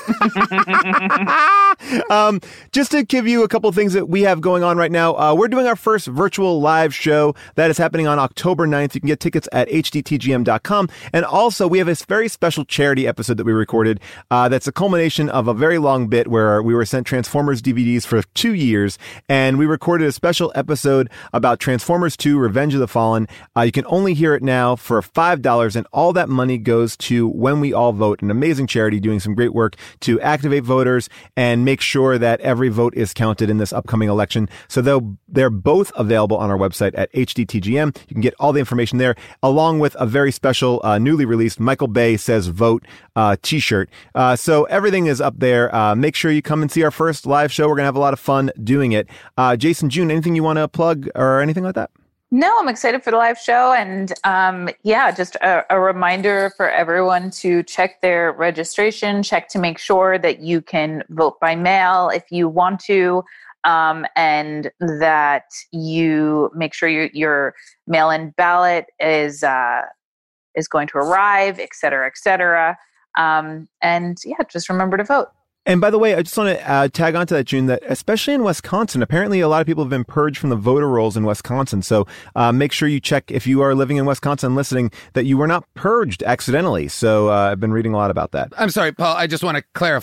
um, just to give you a couple things that we have going on right now, uh, we're doing our first virtual live show that is happening on October ninth. You can get tickets at H D T G M dot com. And also, we have a very special charity episode that we recorded uh, that's a culmination of a very long bit where we were sent Transformers D V Ds for two years, and we recorded a special episode about Transformers two Revenge of the Fallen. Uh, you can only hear it now for five dollars, and all that money goes to When We All Vote, an amazing charity doing some great work to activate voters and make sure that every vote is counted in this upcoming election. So they'll, they're both available on our website at H D T G M. You can get all the information there, along with a very special, uh, newly released Michael Bay Says Vote uh, t-shirt. Uh, so everything is up there. Uh, make sure you come and see our first live show. We're going to have a lot of fun doing it. Uh, Jason, June, anything you want to plug or anything like that? No, I'm excited for the live show. And um, yeah, just a, a reminder for everyone to check their registration, check to make sure that you can vote by mail if you want to, um, and that you make sure your, your mail-in ballot is uh, is going to arrive, et cetera, et cetera. Um, and yeah, just remember to vote. And by the way, I just want to uh, tag onto that, June, that especially in Wisconsin, apparently a lot of people have been purged from the voter rolls in Wisconsin. So uh, make sure you check if you are living in Wisconsin and listening that you were not purged accidentally. So uh, I've been reading a lot about that. I'm sorry, Paul. I just want to clarify.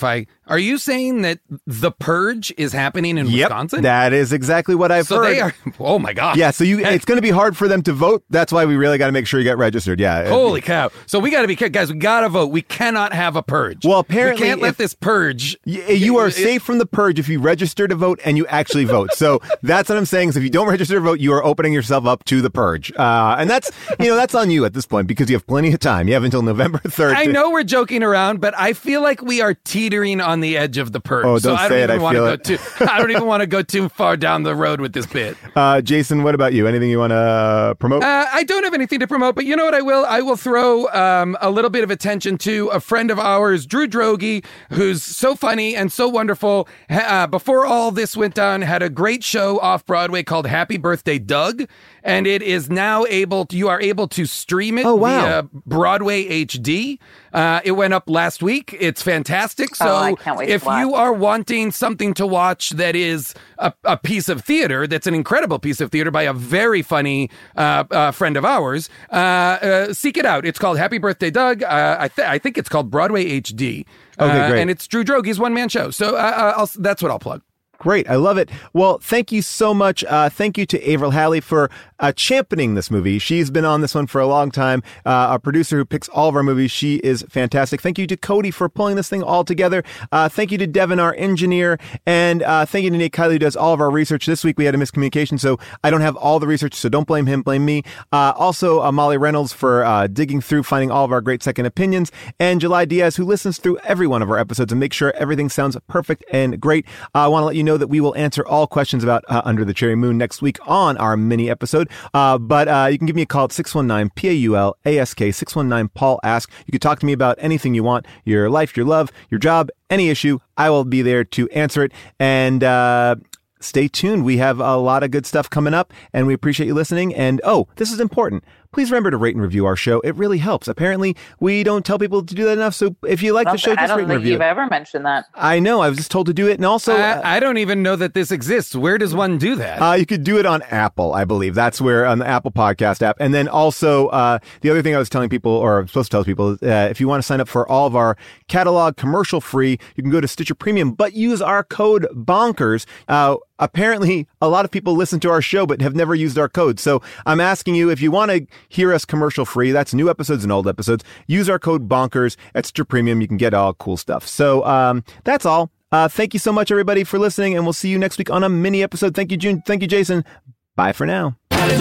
Are you saying that The Purge is happening in Yep, Wisconsin? that is exactly what I've so heard. They are, oh my God. Yeah, so you it's going to be hard for them to vote. That's why we really got to make sure you get registered. Yeah. Holy cow. So we got to be careful. Guys, we got to vote. We cannot have a purge. Well, apparently we can't let if- this purge. Y- You are safe from the purge if you register to vote and you actually vote. So that's what I'm saying. Is if you don't register to vote, you are opening yourself up to the purge. Uh, and that's, you know, that's on you at this point because you have plenty of time. You have until November third. I to- know we're joking around, but I feel like we are teetering on the edge of the purge. Oh, so don't I don't say it. even I want to feel go it. too. I don't even want to go too far down the road with this bit. Uh, Jason, what about you? Anything you want to promote? Uh, I don't have anything to promote, but you know what I will? I will throw um, a little bit of attention to a friend of ours, Drew Droege, who's so funny and so wonderful. Uh, before all this went down, had a great show off Broadway called Happy Birthday, Doug. And it is now able to, you are able to stream it Oh, wow. via Broadway H D. Uh, it went up last week. It's fantastic. So Oh, I can't wait to if watch. you are wanting something to watch that is a, a piece of theater, that's an incredible piece of theater by a very funny uh, uh, friend of ours, uh, uh, seek it out. It's called Happy Birthday, Doug. Uh, I, th- I think it's called Broadway H D. Okay, Uh, great. And it's Drew Droge's one-man show. So uh, I'll, that's what I'll plug. Great. I love it. Well, thank you so much. Uh, thank you to Avril Halley for uh, championing this movie. She's been on this one for a long time. Uh, our producer who picks all of our movies. She is fantastic. Thank you to Cody for pulling this thing all together. Uh, thank you to Devin, our engineer. And uh, thank you to Nate Kiley, who does all of our research. This week we had a miscommunication, so I don't have all the research, so don't blame him, blame me. Uh, also, uh, Molly Reynolds for uh, digging through, finding all of our great second opinions. And July Diaz, who listens through every one of our episodes and makes sure everything sounds perfect and great. Uh, I want to let you know that we will answer all questions about uh, Under the Cherry Moon next week on our mini episode. Uh, but uh, you can give me a call at six one nine P A U L A S K, six one nine Paul Ask. You can talk to me about anything you want, your life, your love, your job, any issue. I will be there to answer it. And uh, stay tuned. We have a lot of good stuff coming up, and we appreciate you listening. And oh, this is important. Please remember to rate and review our show. It really helps. Apparently, we don't tell people to do that enough. So if you like I the show, don't- I just don't rate and think review you've it. ever mentioned that. I know. I was just told to do it. And also, uh, I, I don't even know that this exists. Where does one do that? Uh, you could do it on Apple, I believe. That's where on the Apple Podcast app. And then also, uh, the other thing I was telling people, or I'm supposed to tell people, is uh, if you want to sign up for all of our catalog commercial free, you can go to Stitcher Premium, but use our code BONKERS. Uh, apparently, a lot of people listen to our show, but have never used our code. So I'm asking you, if you want to hear us commercial free, that's new episodes and old episodes, use our code BONKERS at Stitcher Premium. You can get all cool stuff. So um, that's all. Uh, thank you so much, everybody, for listening, and we'll see you next week on a mini episode. Thank you, June. Thank you, Jason. Bye for now.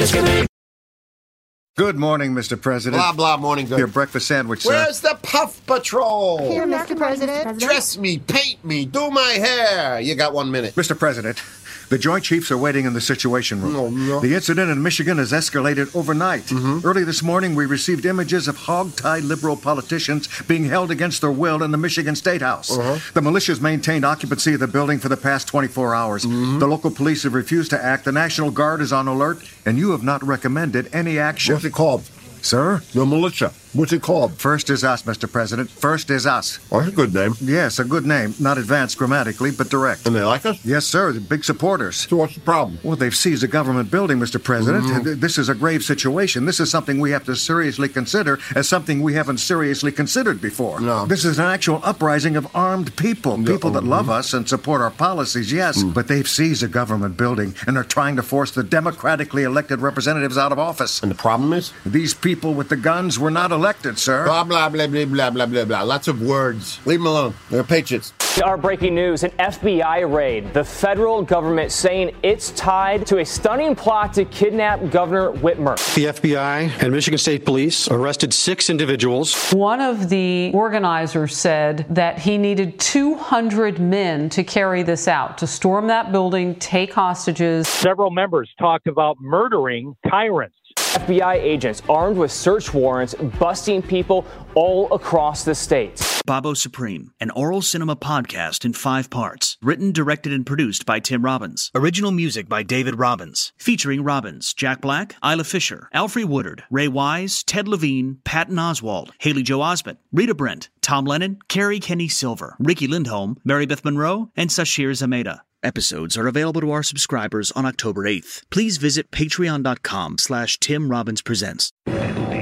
Good morning, Mister President. Blah, blah, morning, good. Your breakfast sandwich, sir. Where's the Puff Patrol? Here, Mister President. Dress me, paint me, do my hair. You got one minute. Mister President, the Joint Chiefs are waiting in the Situation Room. No, no. The incident in Michigan has escalated overnight. Mm-hmm. Early this morning, we received images of hog-tied liberal politicians being held against their will in the Michigan State House. Uh-huh. The militias maintained occupancy of the building for the past twenty-four hours. Mm-hmm. The local police have refused to act. The National Guard is on alert, and you have not recommended any action. What's it called? Sir? The militia. What's it called? First is us, Mister President. First is us. Oh, that's a good name. Yes, a good name. Not advanced grammatically, but direct. And they like us? Yes, sir. They're big supporters. So what's the problem? Well, they've seized a government building, Mister President. Mhm. Th- This is a grave situation. This is something we have to seriously consider as something we haven't seriously considered before. No. This is an actual uprising of armed people. No. People that love us and support our policies, yes. Mm. But they've seized a government building and are trying to force the democratically elected representatives out of office. And the problem is? These people with the guns were not elected, sir. Blah, blah, blah, blah, blah, blah, blah, blah. Lots of words. Leave them alone. They're patriots. Our breaking news, an F B I raid. The federal government saying it's tied to a stunning plot to kidnap Governor Whitmer. The F B I and Michigan State Police arrested six individuals. One of the organizers said that he needed two hundred men to carry this out, to storm that building, take hostages. Several members talked about murdering tyrants. F B I agents armed with search warrants busting people all across the state. Babo Supreme, an oral cinema podcast in five parts. Written, directed, and produced by Tim Robbins. Original music by David Robbins. Featuring Robbins, Jack Black, Isla Fisher, Alfre Woodard, Ray Wise, Ted Levine, Patton Oswalt, Haley Joe Osment, Rita Brent, Tom Lennon, Carrie Kenny Silver, Ricky Lindholm, Mary Beth Monroe, and Sashir Zameda. Episodes are available to our subscribers on October eighth. Please visit patreon.com slash Tim Robbins Presents.